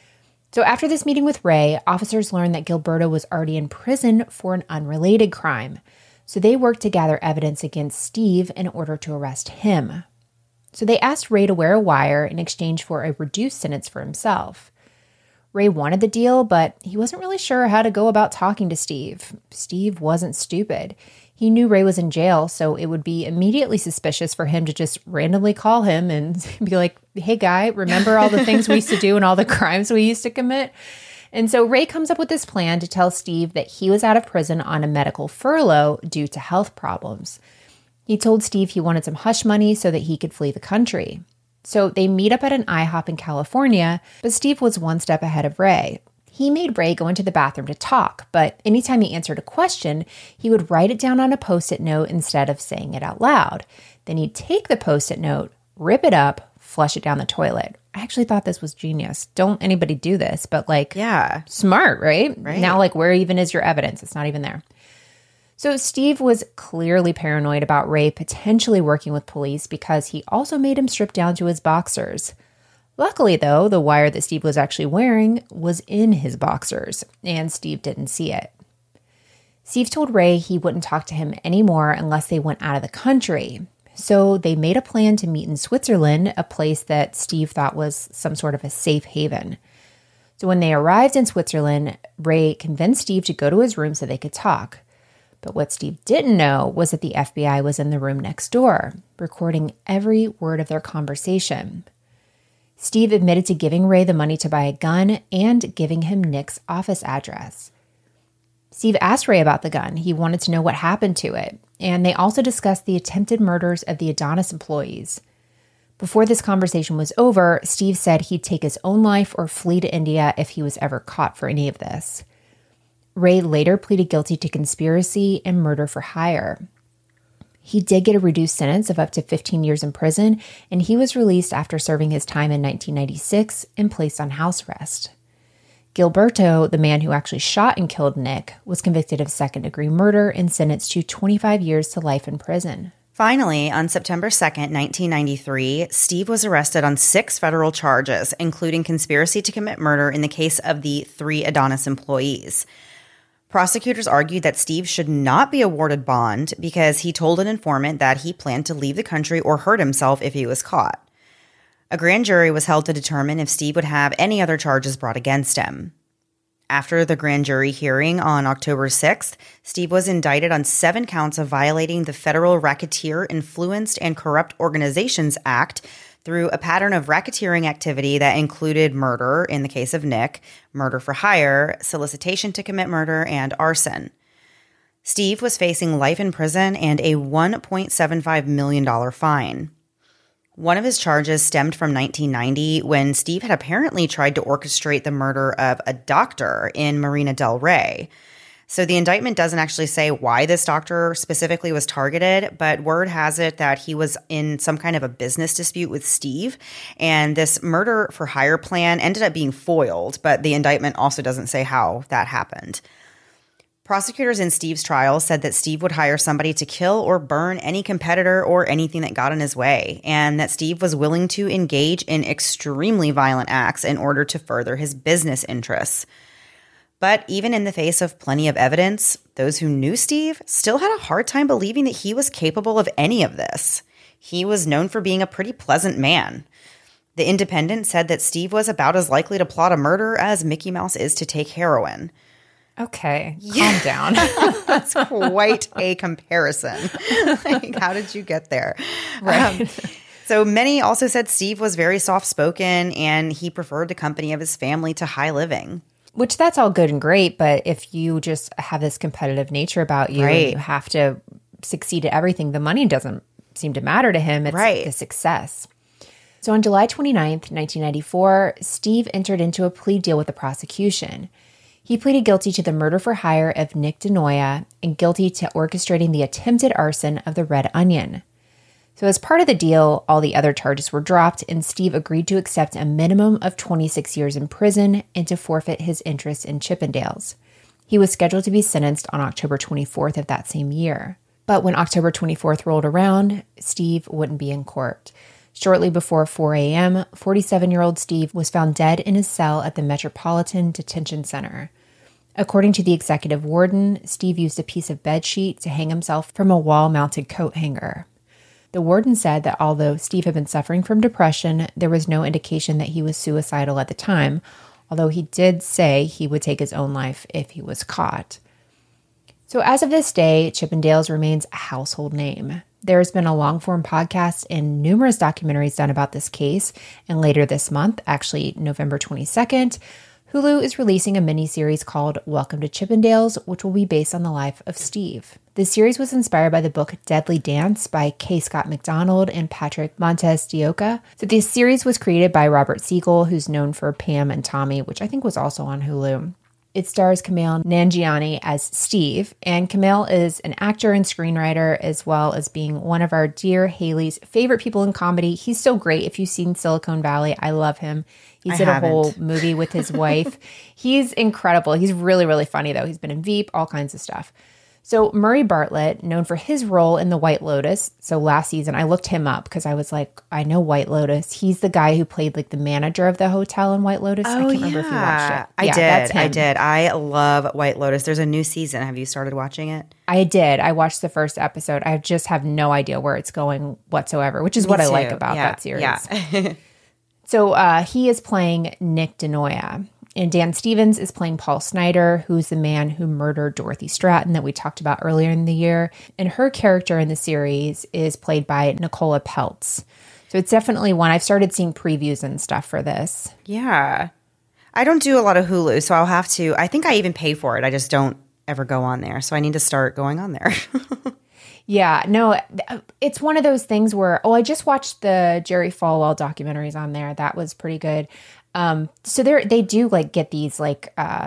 Speaker 2: So after this meeting with Ray, officers learned that Gilberto was already in prison for an unrelated crime. So they worked to gather evidence against Steve in order to arrest him. So they asked Ray to wear a wire in exchange for a reduced sentence for himself. Ray wanted the deal, but he wasn't really sure how to go about talking to Steve. Steve wasn't stupid. He knew Ray was in jail, so it would be immediately suspicious for him to just randomly call him and be like, hey, guy, remember all the things we used to do and all the crimes we used to commit? And so Ray comes up with this plan to tell Steve that he was out of prison on a medical furlough due to health problems. He told Steve he wanted some hush money so that he could flee the country. So they meet up at an IHOP in California, but Steve was one step ahead of Ray. He made Ray go into the bathroom to talk, but anytime he answered a question, he would write it down on a Post-it note instead of saying it out loud. Then he'd take the Post-it note, rip it up, flush it down the toilet. I actually thought this was genius. Don't anybody do this, but like,
Speaker 1: yeah,
Speaker 2: smart, right?
Speaker 1: Right.
Speaker 2: Now, like, where even is your evidence? It's not even there. So Steve was clearly paranoid about Ray potentially working with police because he also made him strip down to his boxers. Luckily, though, the wire that Steve was actually wearing was in his boxers, and Steve didn't see it. Steve told Ray he wouldn't talk to him anymore unless they went out of the country. So they made a plan to meet in Switzerland, a place that Steve thought was some sort of a safe haven. So when they arrived in Switzerland, Ray convinced Steve to go to his room so they could talk. But what Steve didn't know was that the F B I was in the room next door, recording every word of their conversation. Steve admitted to giving Ray the money to buy a gun and giving him Nick's office address. Steve asked Ray about the gun. He wanted to know what happened to it. And they also discussed the attempted murders of the Adonis employees. Before this conversation was over, Steve said he'd take his own life or flee to India if he was ever caught for any of this. Ray later pleaded guilty to conspiracy and murder for hire. He did get a reduced sentence of up to fifteen years in prison, and he was released after serving his time in nineteen ninety-six and placed on house arrest. Gilberto, the man who actually shot and killed Nick, was convicted of second-degree murder and sentenced to twenty-five years to life in prison.
Speaker 1: Finally, on September second, nineteen ninety-three, Steve was arrested on six federal charges, including conspiracy to commit murder in the case of the three Adonis employees. Prosecutors argued that Steve should not be awarded bond because he told an informant that he planned to leave the country or hurt himself if he was caught. A grand jury was held to determine if Steve would have any other charges brought against him. After the grand jury hearing on October sixth, Steve was indicted on seven counts of violating the Federal Racketeer Influenced and Corrupt Organizations Act through a pattern of racketeering activity that included murder in the case of Nick, murder for hire, solicitation to commit murder, and arson. Steve was facing life in prison and a one point seven five million dollars fine. One of his charges stemmed from nineteen ninety when Steve had apparently tried to orchestrate the murder of a doctor in Marina del Rey. So the indictment doesn't actually say why this doctor specifically was targeted, but word has it that he was in some kind of a business dispute with Steve, and this murder for hire plan ended up being foiled, but the indictment also doesn't say how that happened. Prosecutors in Steve's trial said that Steve would hire somebody to kill or burn any competitor or anything that got in his way, and that Steve was willing to engage in extremely violent acts in order to further his business interests. But even in the face of plenty of evidence, those who knew Steve still had a hard time believing that he was capable of any of this. He was known for being a pretty pleasant man. The Independent said that Steve was about as likely to plot a murder as Mickey Mouse is to take heroin.
Speaker 2: Okay,
Speaker 1: Yeah.
Speaker 2: calm down.
Speaker 1: That's quite a comparison. Like, how did you get there?
Speaker 2: Right.
Speaker 1: Um, so many also said Steve was very soft-spoken and he preferred the company of his family to high living.
Speaker 2: Which that's all good and great, but if you just have this competitive nature about you
Speaker 1: Right.
Speaker 2: and you have to succeed at everything, the money doesn't seem to matter to him. It's
Speaker 1: Right.
Speaker 2: the success. So on July twenty-ninth, nineteen ninety-four, Steve entered into a plea deal with the prosecution. He pleaded guilty to the murder for hire of Nick DeNoia and guilty to orchestrating the attempted arson of the Red Onion. So as part of the deal, all the other charges were dropped, and Steve agreed to accept a minimum of twenty-six years in prison and to forfeit his interest in Chippendales. He was scheduled to be sentenced on October twenty-fourth of that same year. But when October twenty-fourth rolled around, Steve wouldn't be in court. Shortly before four a.m., forty-seven-year-old Steve was found dead in his cell at the Metropolitan Detention Center. According to the executive warden, Steve used a piece of bed sheet to hang himself from a wall-mounted coat hanger. The warden said that although Steve had been suffering from depression, there was no indication that he was suicidal at the time, although he did say he would take his own life if he was caught. So as of this day, Chippendales remains a household name. There has been a long-form podcast and numerous documentaries done about this case, and later this month, actually November twenty-second, Hulu is releasing a miniseries called Welcome to Chippendales, which will be based on the life of Steve. The series was inspired by the book Deadly Dance by K. Scott McDonald and Patrick Montes de Oca. So the series was created by Robert Siegel, who's known for Pam and Tommy, which I think was also on Hulu. It stars Kumail Nanjiani as Steve, and Kumail is an actor and screenwriter, as well as being one of our dear Haley's favorite people in comedy. He's so great. If you've seen Silicon Valley, I love him. He did a whole movie with his wife. He's incredible. He's really, really funny, though. He's been in Veep, all kinds of stuff. So Murray Bartlett, known for his role in The White Lotus. So last season, I looked him up because I was like, I know White Lotus. He's the guy who played like the manager of the hotel in White Lotus.
Speaker 1: Oh,
Speaker 2: I can't
Speaker 1: yeah.
Speaker 2: remember if you watched it.
Speaker 1: I
Speaker 2: yeah,
Speaker 1: did.
Speaker 2: That's him.
Speaker 1: I did. I love White Lotus. There's a new season. Have you started watching it?
Speaker 2: I did. I watched the first episode. I just have no idea where it's going whatsoever, which is
Speaker 1: Me
Speaker 2: what
Speaker 1: too.
Speaker 2: I like about
Speaker 1: yeah.
Speaker 2: that series.
Speaker 1: Yeah.
Speaker 2: So uh, he is playing Nick DeNoia. And Dan Stevens is playing Paul Snyder, who's the man who murdered Dorothy Stratton that we talked about earlier in the year. And her character in the series is played by Nicola Peltz. So it's definitely one. I've started seeing previews and stuff for this.
Speaker 1: Yeah. I don't do a lot of Hulu, so I'll have to. I think I even pay for it. I just don't ever go on there. So I need to start going on there.
Speaker 2: Yeah, no, it's one of those things where, oh, I just watched the Jerry Falwell documentaries on there. That was pretty good. Um, so they they do like get these like uh,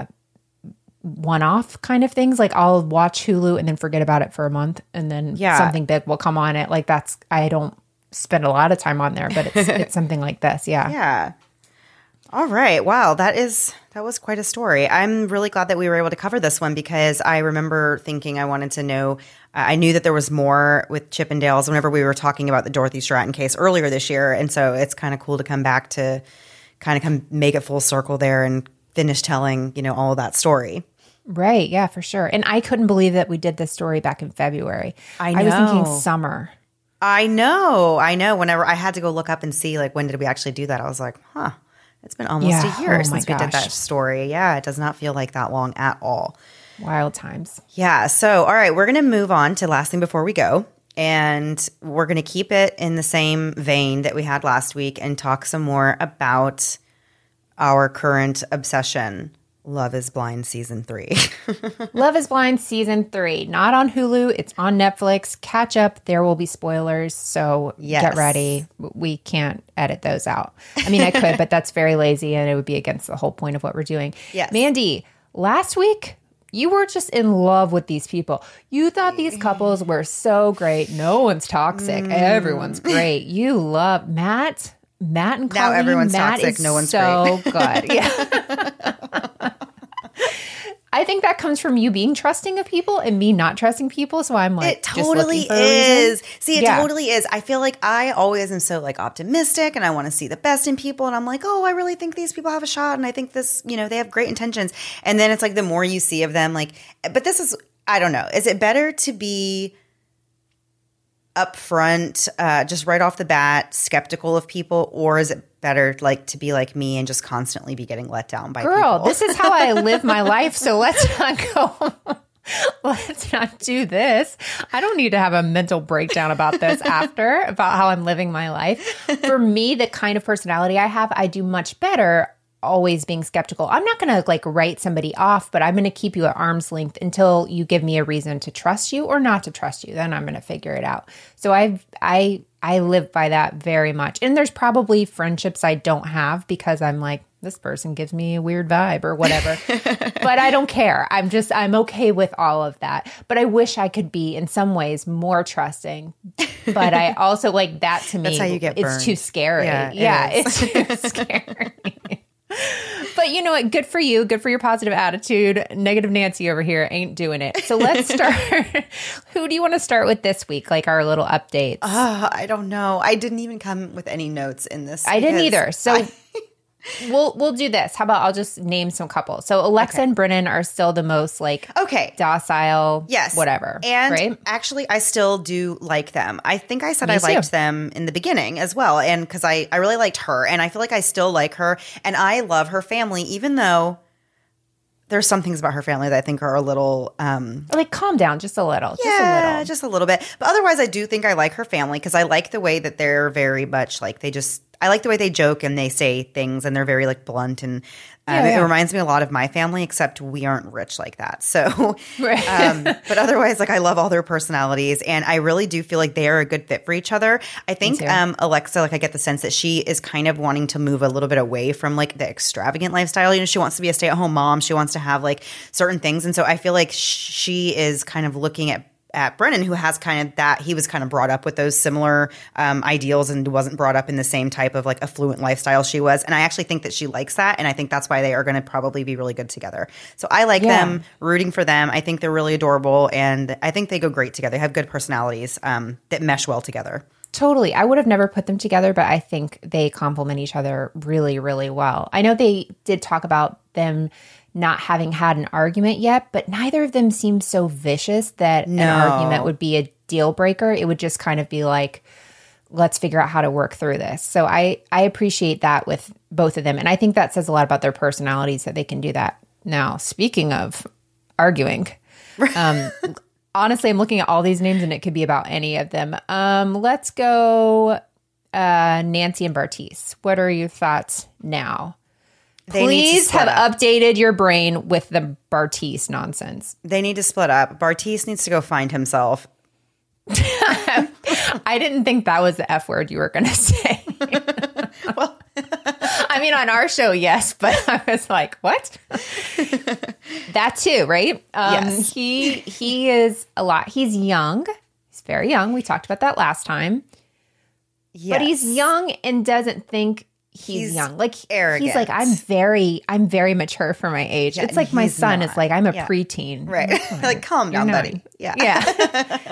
Speaker 2: one-off kind of things. Like I'll watch Hulu and then forget about it for a month, and then
Speaker 1: yeah.
Speaker 2: something big will come on it. Like that's I don't spend a lot of time on there, but it's it's something like this. Yeah,
Speaker 1: yeah. All right. Wow, that is that was quite a story. I'm really glad that we were able to cover this one because I remember thinking I wanted to know. I knew that there was more with Chippendales whenever we were talking about the Dorothy Stratton case earlier this year, and so it's kind of cool to come back to kind of come make it full circle there and finish telling, you know, all of that story.
Speaker 2: Right. Yeah, for sure. And I couldn't believe that we did this story back in February.
Speaker 1: I know.
Speaker 2: I was thinking summer.
Speaker 1: I know. I know. Whenever I had to go look up and see, like, when did we actually do that? I was like, huh, it's been almost
Speaker 2: Yeah.
Speaker 1: a year
Speaker 2: Oh,
Speaker 1: since
Speaker 2: my
Speaker 1: we did that
Speaker 2: gosh.
Speaker 1: story. Yeah, it does not feel like that long at all.
Speaker 2: Wild times.
Speaker 1: Yeah. So, all right, we're going to move on to last thing before we go. And we're going to keep it in the same vein that we had last week and talk some more about our current obsession, Love is Blind Season three.
Speaker 2: Love is Blind Season three. Not on Hulu. It's on Netflix. Catch up. There will be spoilers. So
Speaker 1: Yes.
Speaker 2: get ready. We can't edit those out. I mean, I could, but that's very lazy and it would be against the whole point of what we're doing.
Speaker 1: Yes.
Speaker 2: Mandy, last week, you were just in love with these people. You thought these couples were so great. No one's toxic.
Speaker 1: Mm.
Speaker 2: Everyone's great. You love Matt. Matt and Colleen.
Speaker 1: Now everyone's
Speaker 2: Matt
Speaker 1: toxic.
Speaker 2: is
Speaker 1: No one's
Speaker 2: so good. Yeah. I think that comes from you being trusting of people and me not trusting people. So I'm like,
Speaker 1: It
Speaker 2: just
Speaker 1: totally
Speaker 2: looking for a reason.
Speaker 1: is. See, it
Speaker 2: Yeah.
Speaker 1: totally is. I feel like I always am so like optimistic and I want to see the best in people. And I'm like, oh, I really think these people have a shot. And I think this, you know, they have great intentions. And then it's like the more you see of them, like, but this is, I don't know. Is it better to be upfront, uh, just right off the bat, skeptical of people? Or is it better like to be like me and just constantly be getting let down by
Speaker 2: Girl,
Speaker 1: people?
Speaker 2: this is how I live my life. So let's not go. Let's not do this. I don't need to have a mental breakdown about this after, about how I'm living my life. For me, the kind of personality I have, I do much better always being skeptical. I'm not going to like write somebody off, but I'm going to keep you at arm's length until you give me a reason to trust you or not to trust you. Then I'm going to figure it out. So I I I live by that very much. And there's probably friendships I don't have because I'm like, this person gives me a weird vibe or whatever. But I don't care. I'm just, I'm okay with all of that. But I wish I could be in some ways more trusting. But I also like that to me.
Speaker 1: That's how you get
Speaker 2: it's
Speaker 1: burned.
Speaker 2: too scary.
Speaker 1: Yeah, it
Speaker 2: Yeah,
Speaker 1: is.
Speaker 2: it's too scary. But you know what? Good for you. Good for your positive attitude. Negative Nancy over here ain't doing it. So let's start. Who do you want to start with this week? Like our little updates.
Speaker 1: Uh, I don't know. I didn't even come with any notes in this.
Speaker 2: I didn't
Speaker 1: because
Speaker 2: either. So
Speaker 1: I-
Speaker 2: we'll we'll do this. How about I'll just name some couples. So Alexa
Speaker 1: Okay.
Speaker 2: and Brennan are still the most like
Speaker 1: okay.
Speaker 2: docile.
Speaker 1: Yes.
Speaker 2: Whatever.
Speaker 1: And
Speaker 2: right?
Speaker 1: actually, I still do like them. I think I said
Speaker 2: Me
Speaker 1: I
Speaker 2: too.
Speaker 1: liked them in the beginning as well. And because I, I really liked her. And I feel like I still like her. And I love her family, even though there's some things about her family that I think are a little um,
Speaker 2: Like calm down just a little. Just a
Speaker 1: yeah,
Speaker 2: little.
Speaker 1: just a little bit. But otherwise, I do think I like her family because I like the way that they're very much like they just. I like the way they joke and they say things, and they're very like blunt, and um,
Speaker 2: Yeah, yeah.
Speaker 1: it reminds me a lot of my family, except we aren't rich like that. So,
Speaker 2: Right.
Speaker 1: um, but otherwise, like I love all their personalities, and I really do feel like they are a good fit for each other. I think
Speaker 2: too.
Speaker 1: um, Alexa, like I get the sense that she is kind of wanting to move a little bit away from like the extravagant lifestyle. You know, she wants to be a stay at home mom. She wants to have like certain things, and so I feel like sh- she is kind of looking at. at Brennan, who has kind of that, he was kind of brought up with those similar um, ideals and wasn't brought up in the same type of like affluent lifestyle she was. And I actually think that she likes that. And I think that's why they are going to probably be really good together. So I like
Speaker 2: Yeah.
Speaker 1: them, rooting for them. I think they're really adorable. And I think they go great together. They have good personalities um, that mesh well together.
Speaker 2: Totally. I would have never put them together, but I think they complement each other really, really well. I know they did talk about them not having had an argument yet, but neither of them seems so vicious that
Speaker 1: No.
Speaker 2: an argument would be a deal breaker. It would just kind of be like, let's figure out how to work through this. So I, I appreciate that with both of them. And I think that says a lot about their personalities that they can do that. Now, speaking of arguing, um, honestly, I'm looking at all these names and it could be about any of them. Um, let's go uh, Nancy and Bartise. What are your thoughts now?
Speaker 1: They need to
Speaker 2: Please
Speaker 1: split
Speaker 2: have
Speaker 1: up.
Speaker 2: updated your brain with the Bartise nonsense.
Speaker 1: They need to split up. Bartise needs to go find himself.
Speaker 2: I didn't think that was the F word you were going to say.
Speaker 1: Well,
Speaker 2: I mean, on our show, yes, but I was like, what? That too, right? Um,
Speaker 1: Yes.
Speaker 2: He he is a lot. He's young. He's very young. We talked about that last time. But he's
Speaker 1: yes.
Speaker 2: young and doesn't think he's,
Speaker 1: He's
Speaker 2: young. Like
Speaker 1: arrogant.
Speaker 2: he's like, I'm very, I'm very mature for my age.
Speaker 1: Yeah,
Speaker 2: it's like my
Speaker 1: he's
Speaker 2: son
Speaker 1: not.
Speaker 2: is like, I'm a
Speaker 1: Yeah.
Speaker 2: preteen.
Speaker 1: Right. Like, calm
Speaker 2: You're
Speaker 1: down,
Speaker 2: nine.
Speaker 1: buddy. Yeah.
Speaker 2: Yeah.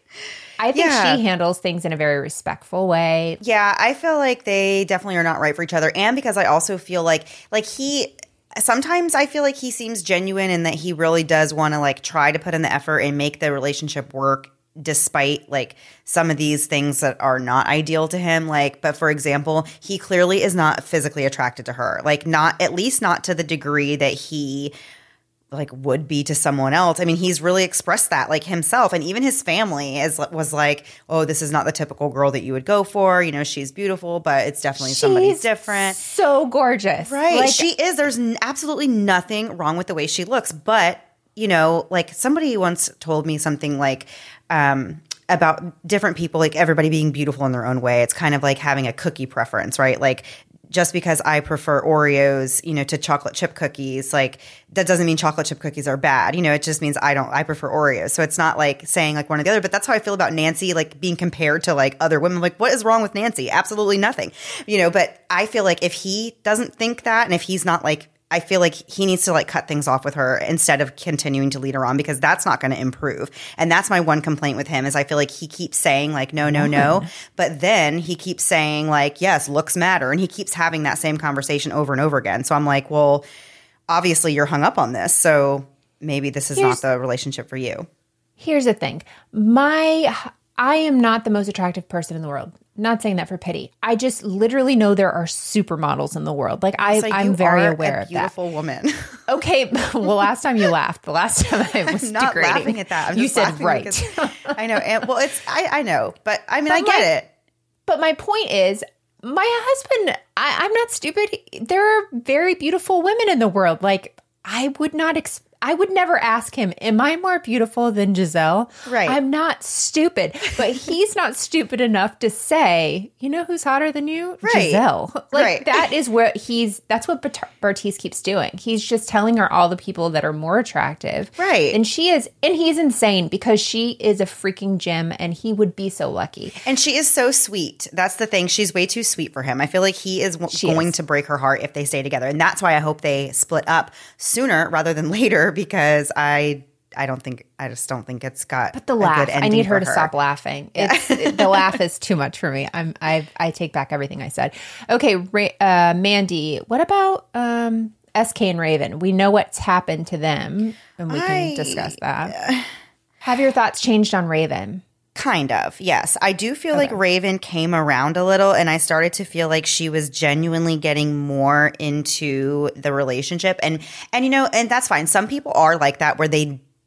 Speaker 2: I think
Speaker 1: Yeah.
Speaker 2: she handles things in a very respectful way.
Speaker 1: Yeah, I feel like they definitely are not right for each other. And because I also feel like like he sometimes I feel like he seems genuine and that he really does want to like try to put in the effort and make the relationship work despite like some of these things that are not ideal to him. Like, but for example, he clearly is not physically attracted to her. Like not at least not to the degree that he like would be to someone else. I mean, he's really expressed that like himself, and even his family is was like, "Oh, this is not the typical girl that you would go for. You know, she's beautiful, but it's definitely somebody
Speaker 2: She's
Speaker 1: different."
Speaker 2: So gorgeous.
Speaker 1: Right.
Speaker 2: Like,
Speaker 1: she is. There's n- absolutely nothing wrong with the way she looks, but you know, like somebody once told me something like um about different people, like everybody being beautiful in their own way. It's kind of like having a cookie preference, right? Like just because I prefer Oreos, you know, to chocolate chip cookies, like that doesn't mean chocolate chip cookies are bad. You know, it just means I don't, I prefer Oreos. So it's not like saying like one or the other, but that's how I feel about Nancy, like being compared to like other women. Like, what is wrong with Nancy? Absolutely nothing, you know, but I feel like if he doesn't think that, and if he's not like, I feel like he needs to like cut things off with her instead of continuing to lead her on, because that's not going to improve. And that's my one complaint with him is I feel like he keeps saying like, no, no, no. But then he keeps saying like, yes, looks matter. And he keeps having that same conversation over and over again. So I'm like, well, obviously you're hung up on this. So maybe this is
Speaker 2: Here's-
Speaker 1: not the relationship for you.
Speaker 2: Here's the thing. My I am not the most attractive person in the world. Not saying that for pity. I just literally know there are supermodels in the world. Like I,
Speaker 1: So you
Speaker 2: I'm very
Speaker 1: are
Speaker 2: aware
Speaker 1: a
Speaker 2: of that.
Speaker 1: beautiful woman.
Speaker 2: Okay. Well, last time you laughed. The last time I was
Speaker 1: I'm not
Speaker 2: degrading.
Speaker 1: laughing at that. I'm
Speaker 2: you
Speaker 1: just
Speaker 2: said
Speaker 1: laughing
Speaker 2: right.
Speaker 1: because- I know. And, well, it's I, I know, but I mean,
Speaker 2: But
Speaker 1: I get
Speaker 2: my-
Speaker 1: it.
Speaker 2: But my point is, my husband, I, I'm not stupid. There are very beautiful women in the world. Like I would not ex- I would never ask him, am I more beautiful than Giselle?
Speaker 1: Right.
Speaker 2: I'm not stupid. But he's not stupid enough to say, you know who's hotter than you?
Speaker 1: Right.
Speaker 2: Giselle. Like
Speaker 1: Right.
Speaker 2: that is what he's, that's what Bart- Bartise keeps doing. He's just telling her all the people that are more attractive.
Speaker 1: Right.
Speaker 2: And she is, and he's insane because she is a freaking gem and he would be so lucky.
Speaker 1: And she is so sweet. That's the thing. She's way too sweet for him. I feel like he is w-
Speaker 2: She
Speaker 1: going
Speaker 2: is.
Speaker 1: to break her heart if they stay together. And that's why I hope they split up sooner rather than later, because I I don't think I just don't think it's got
Speaker 2: But the
Speaker 1: a
Speaker 2: laugh,
Speaker 1: good
Speaker 2: I
Speaker 1: ending
Speaker 2: need her
Speaker 1: for
Speaker 2: to stop laughing. It's it- the laugh is too much for me. I'm I I take back everything I said. Okay, Ra- uh, Mandy, what about um, S K and Raven? We know what's happened to them, and we can
Speaker 1: I-
Speaker 2: discuss that. Have your thoughts changed on Raven?
Speaker 1: Kind of, yes. I do feel like Raven came around a little, and I started to feel like she was genuinely getting more into the relationship. And, and you know, and that's fine. Some people are like that where they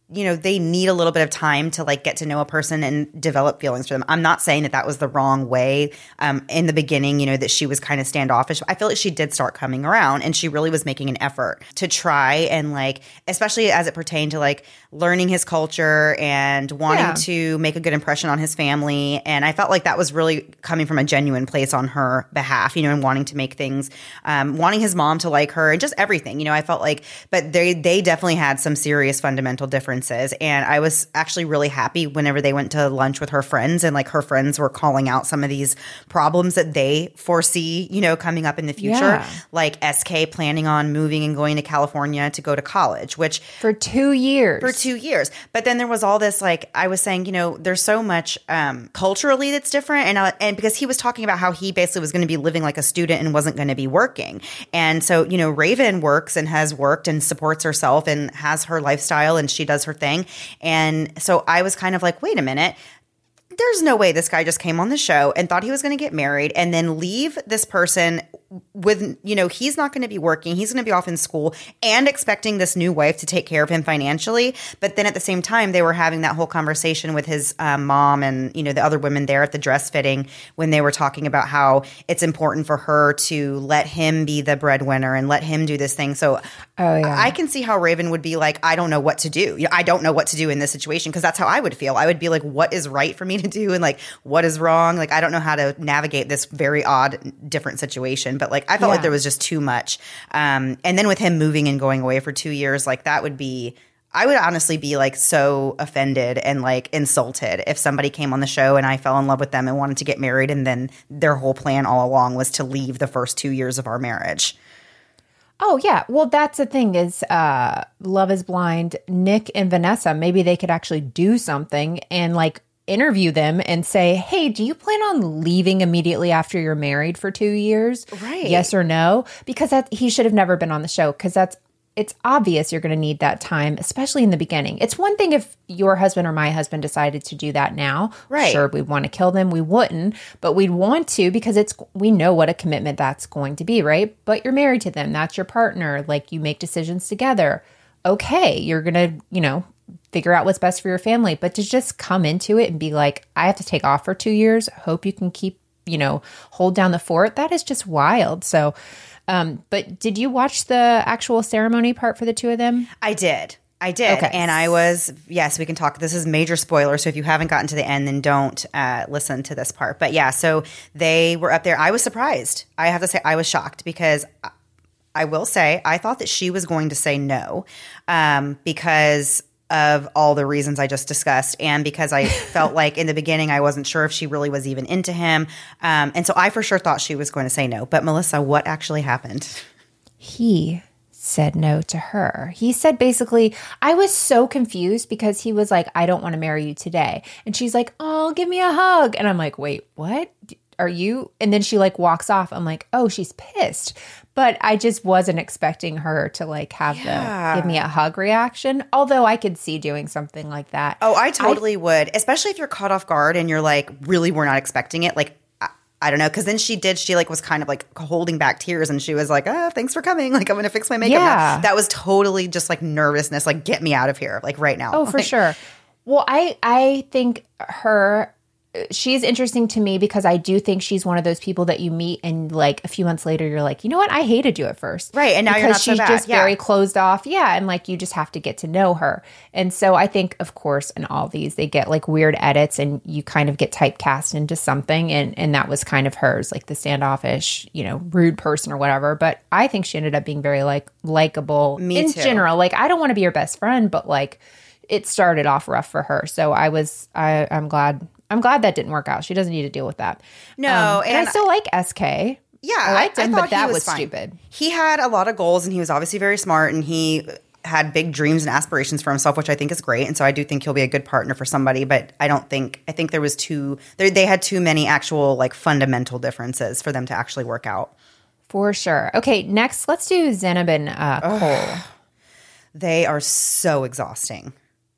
Speaker 1: you know, they need a little bit of time to like get to know a person and develop feelings for them. I'm not saying that that was the wrong way um, in the beginning, you know, that she was kind of standoffish. I feel like she did start coming around and she really was making an effort to try and like, especially as it pertained to like learning his culture and wanting
Speaker 2: Yeah.
Speaker 1: to make a good impression on his family. And I felt like that was really coming from a genuine place on her behalf, you know, and wanting to make things, um, wanting his mom to like her and just everything, you know, I felt like, but they, they definitely had some serious fundamental differences. And I was actually really happy whenever they went to lunch with her friends and like her friends were calling out some of these problems that they foresee, you know, coming up in the future,
Speaker 2: Yeah.
Speaker 1: like S K planning on moving and going to California to go to college, which
Speaker 2: For two years.
Speaker 1: for two years. But then there was all this, like I was saying, you know, there's so much um, culturally that's different. And, uh, and because he was talking about how he basically was going to be living like a student and wasn't going to be working. And so, you know, Raven works and has worked and supports herself and has her lifestyle and she does her thing. And so I was kind of like, wait a minute. There's no way this guy just came on the show and thought he was going to get married and then leave this person with, you know, he's not going to be working. He's going to be off in school and expecting this new wife to take care of him financially. But then at the same time, they were having that whole conversation with his um, mom and, you know, the other women there at the dress fitting when they were talking about how it's important for her to let him be the breadwinner and let him do this thing. So
Speaker 2: Oh, yeah.
Speaker 1: I can see how Raven would be like, I don't know what to do. You know, I don't know what to do in this situation because that's how I would feel. I would be like, what is right for me to do and like what is wrong? Like I don't know how to navigate this very odd, different situation. But like I felt
Speaker 2: Yeah.
Speaker 1: like there was just too much. Um, and then with him moving and going away for two years, like that would be. I would honestly be like so offended and like insulted if somebody came on the show and I fell in love with them and wanted to get married and then their whole plan all along was to leave the first two years of our marriage.
Speaker 2: Oh, yeah. Well, that's the thing is uh, Love is Blind, Nick and Vanessa, maybe they could actually do something and like interview them and say, hey, do you plan on leaving immediately after you're married for two years?
Speaker 1: Right.
Speaker 2: Yes or no? Because that he should have never been on the show because that's it's obvious you're going to need that time, especially in the beginning. It's one thing if your husband or my husband decided to do that now.
Speaker 1: Right.
Speaker 2: Sure, we'd want to kill them. We wouldn't, but we'd want to because it's we know what a commitment that's going to be, right? But you're married to them. That's your partner. Like you make decisions together. Okay, you're going to, you know, figure out what's best for your family. But to just come into it and be like, I have to take off for two years. Hope you can keep, you know, hold down the fort. That is just wild. So Um, but did you watch the actual ceremony part for the two of them?
Speaker 1: I did. I did.
Speaker 2: Okay.
Speaker 1: And I was, yes, we can talk. This is major spoiler. So if you haven't gotten to the end, then don't uh, listen to this part. But yeah, so they were up there. I was surprised. I have to say, I was shocked because I will say, I thought that she was going to say no um, because of all the reasons I just discussed. And because I felt like in the beginning, I wasn't sure if she really was even into him. Um, and so I for sure thought she was going to say no. But Melissa, what actually happened?
Speaker 2: He said no to her. He said basically, I was so confused because he was like, I don't want to marry you today. And she's like, oh, give me a hug. And I'm like, wait, what? Are you? And then she like walks off. I'm like, oh, she's pissed. But I just wasn't expecting her to like have
Speaker 1: Yeah.
Speaker 2: the give me a hug reaction. Although I could see doing something like that.
Speaker 1: Oh, I totally would, especially if you're caught off guard and you're like, really, we're not expecting it. Like, I, I don't know. Because then she did, she like was kind of like holding back tears and she was like, oh, thanks for coming. Like, I'm going to fix my makeup.
Speaker 2: Yeah.
Speaker 1: Now. That was totally just like nervousness. Like, get me out of here. Like right now.
Speaker 2: Oh, for
Speaker 1: Like,
Speaker 2: sure. Well, I I think her she's interesting to me because I do think she's one of those people that you meet and like a few months later you're like, you know what, I hated you at first,
Speaker 1: Right, and now
Speaker 2: because
Speaker 1: you're not so
Speaker 2: she's
Speaker 1: bad.
Speaker 2: just
Speaker 1: Yeah.
Speaker 2: very closed off, yeah, and like you just have to get to know her. And so I think, of course, in all these they get like weird edits and you kind of get typecast into something, and and that was kind of hers, like the standoffish, you know, rude person or whatever. But I think she ended up being very like likable
Speaker 1: Me
Speaker 2: in
Speaker 1: too.
Speaker 2: general. Like I don't want to be your best friend, but like it started off rough for her. So I was, I, I'm glad, I'm glad that didn't work out. She doesn't need to deal with that.
Speaker 1: No,
Speaker 2: Um, and,
Speaker 1: and
Speaker 2: I still like S K.
Speaker 1: Yeah,
Speaker 2: I liked him,
Speaker 1: thought
Speaker 2: but that
Speaker 1: he
Speaker 2: was,
Speaker 1: fine.
Speaker 2: stupid.
Speaker 1: He had a lot of goals, and he was obviously very smart, and he had big dreams and aspirations for himself, which I think is great. And so I do think he'll be a good partner for somebody. But I don't think I think there was too there, they had too many actual like fundamental differences for them to actually work out.
Speaker 2: For sure. Okay, next, let's do Zenab and uh, Cole.
Speaker 1: They are so exhausting.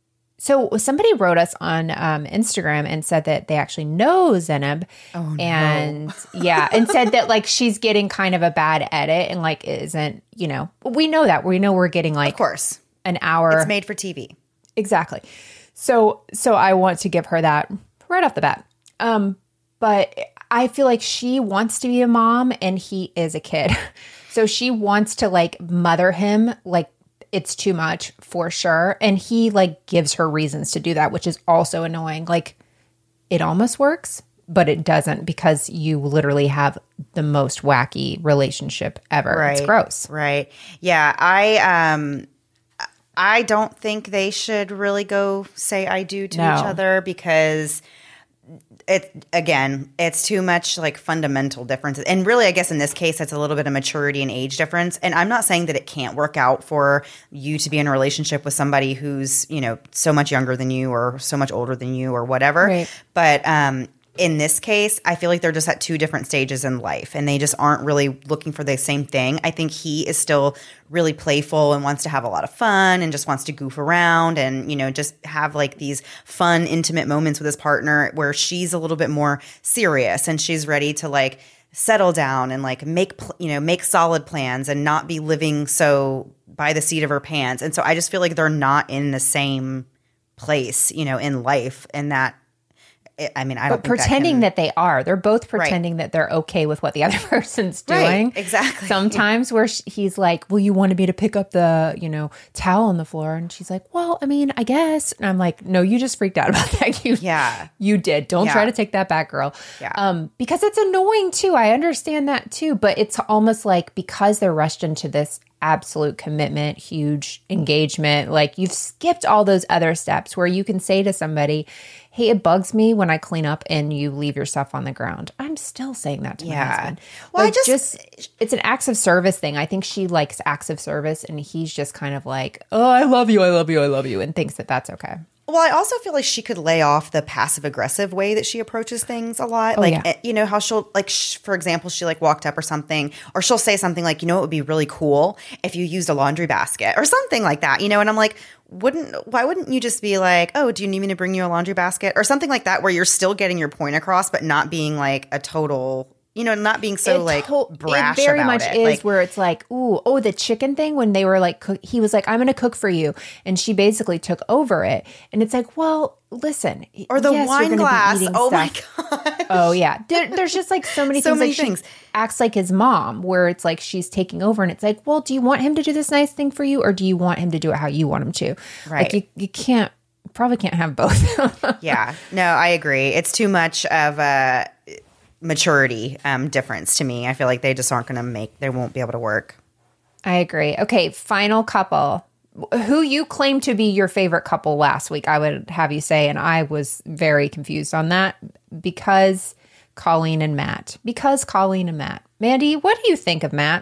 Speaker 2: So somebody wrote us on um, Instagram and said that they actually know Zenab.
Speaker 1: Oh, no.
Speaker 2: And yeah, and said that like she's getting kind of a bad edit and like isn't, you know, we know that. We know we're getting like
Speaker 1: Of course,
Speaker 2: an hour.
Speaker 1: it's made for T V.
Speaker 2: Exactly. So, so I want to give her that right off the bat. Um, but I feel like she wants to be a mom and he is a kid. So she wants to like mother him like it's too much for sure. And he like gives her reasons to do that, which is also annoying. Like it almost works, but it doesn't because you literally have the most wacky relationship ever.
Speaker 1: Right.
Speaker 2: It's gross.
Speaker 1: Right. Yeah. I, um, I don't think they should really go say I do to
Speaker 2: No.
Speaker 1: each other because it again, it's too much like fundamental differences. And really, I guess in this case, it's a little bit of maturity and age difference. And I'm not saying that it can't work out for you to be in a relationship with somebody who's, you know, so much younger than you or so much older than you or whatever.
Speaker 2: Right.
Speaker 1: But um in this case, I feel like they're just at two different stages in life and they just aren't really looking for the same thing. I think he is still really playful and wants to have a lot of fun and just wants to goof around and, you know, just have like these fun, intimate moments with his partner where she's a little bit more serious and she's ready to like settle down and like make, pl- you know, make solid plans and not be living so by the seat of her pants. And so I just feel like they're not in the same place, you know, in life and that I mean, I don't
Speaker 2: But
Speaker 1: think
Speaker 2: pretending
Speaker 1: that,
Speaker 2: that,
Speaker 1: can,
Speaker 2: they are. They're both
Speaker 1: Right.
Speaker 2: pretending that they're okay with what the other person's doing.
Speaker 1: Right, exactly.
Speaker 2: Sometimes where sh- he's like, well, you wanted me to pick up the, you know, towel on the floor. And she's like, well, I mean, I guess. And I'm like, no, you just freaked out about that. You,
Speaker 1: Yeah.
Speaker 2: you did. Don't
Speaker 1: Yeah.
Speaker 2: try to take that back, girl.
Speaker 1: Yeah.
Speaker 2: Um, because it's annoying too. I understand that too. But it's almost like because they're rushed into this absolute commitment, huge engagement, like you've skipped all those other steps where you can say to somebody, hey, it bugs me when I clean up and you leave your stuff on the ground. I'm still saying that to
Speaker 1: Yeah.
Speaker 2: my husband.
Speaker 1: Well, I
Speaker 2: Like,
Speaker 1: just-
Speaker 2: it's an acts of service thing. I think she likes acts of service and he's just kind of like, oh, I love you, I love you, I love you, and thinks that that's okay.
Speaker 1: Well, I also feel like she could lay off the passive aggressive way that she approaches things a lot. like,
Speaker 2: yeah.
Speaker 1: eh, you know, how she'll, like, sh- for example, she like walked up or something, or she'll say something like, you know, it would be really cool if you used a laundry basket or something like that, you know? And I'm like, wouldn't, why wouldn't you just be like, oh, do you need me to bring you a laundry basket or something like that, where you're still getting your point across, but not being like a total, you know, not being so
Speaker 2: It
Speaker 1: like
Speaker 2: to-
Speaker 1: brash
Speaker 2: It very
Speaker 1: about
Speaker 2: much
Speaker 1: it.
Speaker 2: is
Speaker 1: Like,
Speaker 2: where it's like, ooh, oh, the chicken thing when they were like, cook, he was like, I'm going to cook for you. And she basically took over it. And it's like, well, listen.
Speaker 1: or the
Speaker 2: yes, you're
Speaker 1: wine
Speaker 2: gonna be
Speaker 1: glass.
Speaker 2: eating
Speaker 1: Oh my
Speaker 2: stuff.
Speaker 1: God.
Speaker 2: Oh, yeah. There, there's just like so many
Speaker 1: So
Speaker 2: things.
Speaker 1: many
Speaker 2: like
Speaker 1: things.
Speaker 2: She acts like his mom, where it's like she's taking over. And it's like, well, do you want him to do this nice thing for you? Or do you want him to do it how you want him to?
Speaker 1: Right.
Speaker 2: Like you, you can't, probably can't have both.
Speaker 1: Yeah, no, I agree. It's too much of a maturity um, difference to me. I feel like they just aren't going to make, they won't be able to work.
Speaker 2: I agree. Okay, final couple. Who you claimed to be your favorite couple last week, I would have you say, and I was very confused on that because Colleen and Matt. Because Colleen and Matt. Mandy, what do you think of Matt?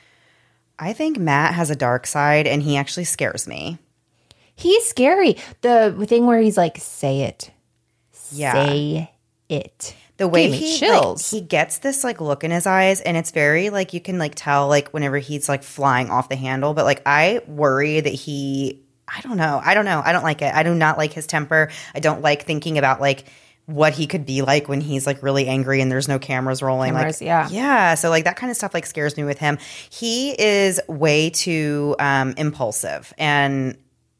Speaker 1: I think Matt has a dark side and he actually scares me.
Speaker 2: He's scary. The thing where he's like, say it.
Speaker 1: Yeah.
Speaker 2: Say it.
Speaker 1: The way
Speaker 2: Gave me
Speaker 1: he like,
Speaker 2: chills.
Speaker 1: he gets this like look in his eyes and it's very like you can like tell like whenever he's like flying off the handle, but like I worry that he I don't know. I don't know. I don't like it. I do not like his temper. I don't like thinking about like what he could be like when he's like really angry and there's no cameras rolling.
Speaker 2: Cameras,
Speaker 1: like
Speaker 2: yeah.
Speaker 1: Yeah. So like that kind of stuff like scares me with him. He is way too um impulsive and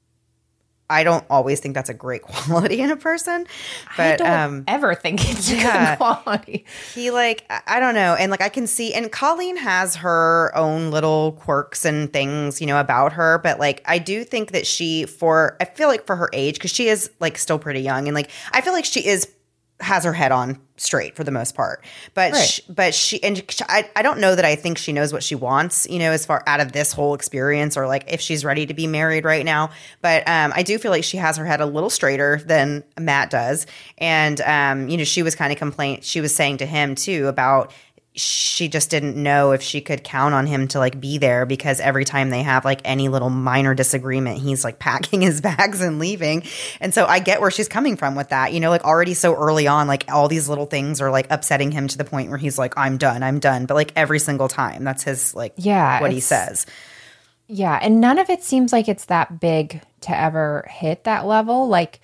Speaker 1: I don't always think that's a great quality in a person, but
Speaker 2: I don't
Speaker 1: um,
Speaker 2: ever think it's
Speaker 1: yeah.
Speaker 2: good quality.
Speaker 1: he like I I don't know, and like I can see, and Colleen has her own little quirks and things, you know, about her. But like I do think that she, for I feel like for her age, because she is like still pretty young, and like I feel like she is has her head on straight for the most part. But
Speaker 2: Right.
Speaker 1: she, but she and she, I I don't know that I think she knows what she wants, you know, as far out of this whole experience or like if she's ready to be married right now. But um, I do feel like she has her head a little straighter than Matt does. And um, you know, she was kind of complain she was saying to him too about she just didn't know if she could count on him to like be there because every time they have like any little minor disagreement, he's like packing his bags and leaving. And so I get where she's coming from with that, you know, like already so early on, like all these little things are like upsetting him to the point where he's like, I'm done, I'm done. But like every single time, that's his like
Speaker 2: Yeah,
Speaker 1: what he
Speaker 2: it's-
Speaker 1: says.
Speaker 2: Yeah, and none of it seems like it's that big to ever hit that level. Like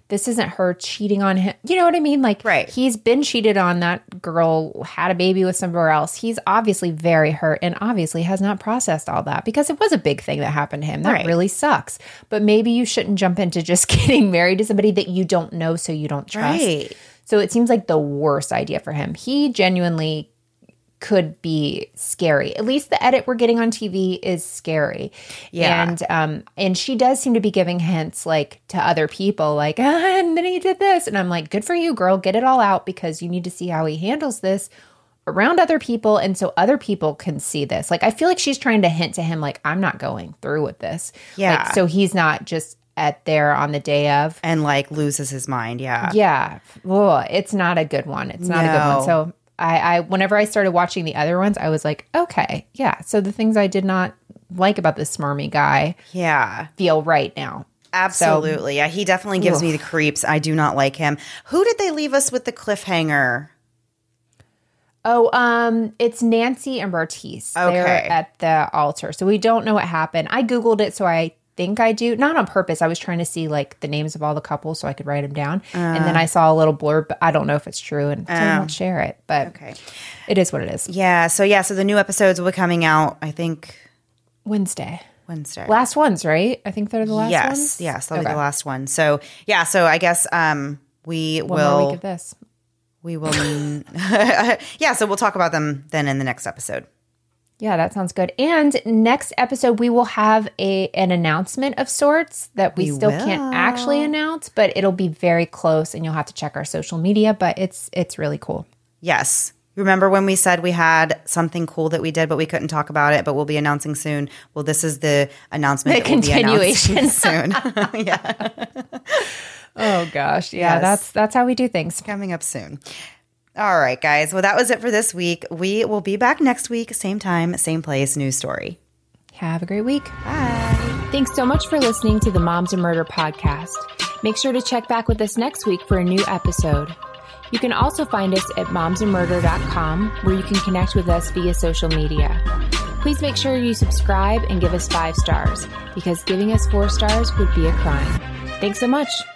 Speaker 2: this isn't her cheating on him. You know what I mean? Like,
Speaker 1: right.
Speaker 2: he's been cheated on. That girl had a baby with somewhere else. He's obviously very hurt and obviously has not processed all that because it was a big thing that happened to him. That
Speaker 1: right.
Speaker 2: really sucks. But maybe you shouldn't jump into just getting married to somebody that you don't know so you don't trust.
Speaker 1: Right.
Speaker 2: So it seems like the worst idea for him. He genuinely could be scary. At least the edit we're getting on T V is scary.
Speaker 1: Yeah.
Speaker 2: And um and she does seem to be giving hints like to other people like, ah, and then he did this. And I'm like, good for you, girl. Get it all out because you need to see how he handles this around other people and so other people can see this. Like I feel like she's trying to hint to him like, I'm not going through with this.
Speaker 1: Yeah.
Speaker 2: Like, so he's not just at there on the day of.
Speaker 1: And like loses his mind. Yeah.
Speaker 2: Yeah. Oh, it's not a good one. It's not
Speaker 1: no.
Speaker 2: a good one. So I, I, whenever I started watching the other ones, I was like, okay, yeah. So the things I did not like about this smarmy guy,
Speaker 1: yeah,
Speaker 2: feel right now.
Speaker 1: Absolutely, so, yeah. He definitely gives
Speaker 2: ugh.
Speaker 1: me the creeps. I do not like him. Who did they leave us with the cliffhanger?
Speaker 2: Oh, um, it's Nancy and Bartise.
Speaker 1: Okay,
Speaker 2: they're at the altar, so we don't know what happened. I googled it, so I think I do, not on purpose. I was trying to see like the names of all the couples so I could write them down. Uh, and then I saw a little blurb, but I don't know if it's true and so uh, I won't share it, but
Speaker 1: okay.
Speaker 2: It is what it is.
Speaker 1: Yeah. So yeah. So the new episodes will be coming out, I think
Speaker 2: Wednesday.
Speaker 1: Wednesday.
Speaker 2: Last ones, right? I think they're the last
Speaker 1: yes,
Speaker 2: ones.
Speaker 1: Yes. Yes. They'll
Speaker 2: okay.
Speaker 1: be the last one. So yeah. So I guess um, we
Speaker 2: One
Speaker 1: will.
Speaker 2: more week of this.
Speaker 1: We will. yeah. So we'll talk about them then in the next episode.
Speaker 2: Yeah, that sounds good. And next episode, we will have a an announcement of sorts that we, we still will. can't actually announce, but it'll be very close, and you'll have to check our social media. But it's it's really cool.
Speaker 1: Yes. Remember when we said we had something cool that we did, but we couldn't talk about it, but we'll be announcing soon? Well, this is the announcement.
Speaker 2: The
Speaker 1: that
Speaker 2: continuation
Speaker 1: will be soon. Yeah.
Speaker 2: Oh gosh, yeah. Yes. That's that's how we do things.
Speaker 1: Coming up soon. All right, guys. Well, that was it for this week. We will be back next week, same time, same place, new story.
Speaker 2: Have a great week.
Speaker 1: Bye.
Speaker 2: Thanks so much for listening to the Moms and Murder podcast. Make sure to check back with us next week for a new episode. You can also find us at moms and murder dot com, where you can connect with us via social media. Please make sure you subscribe and give us five stars, because giving us four stars would be a crime. Thanks so much.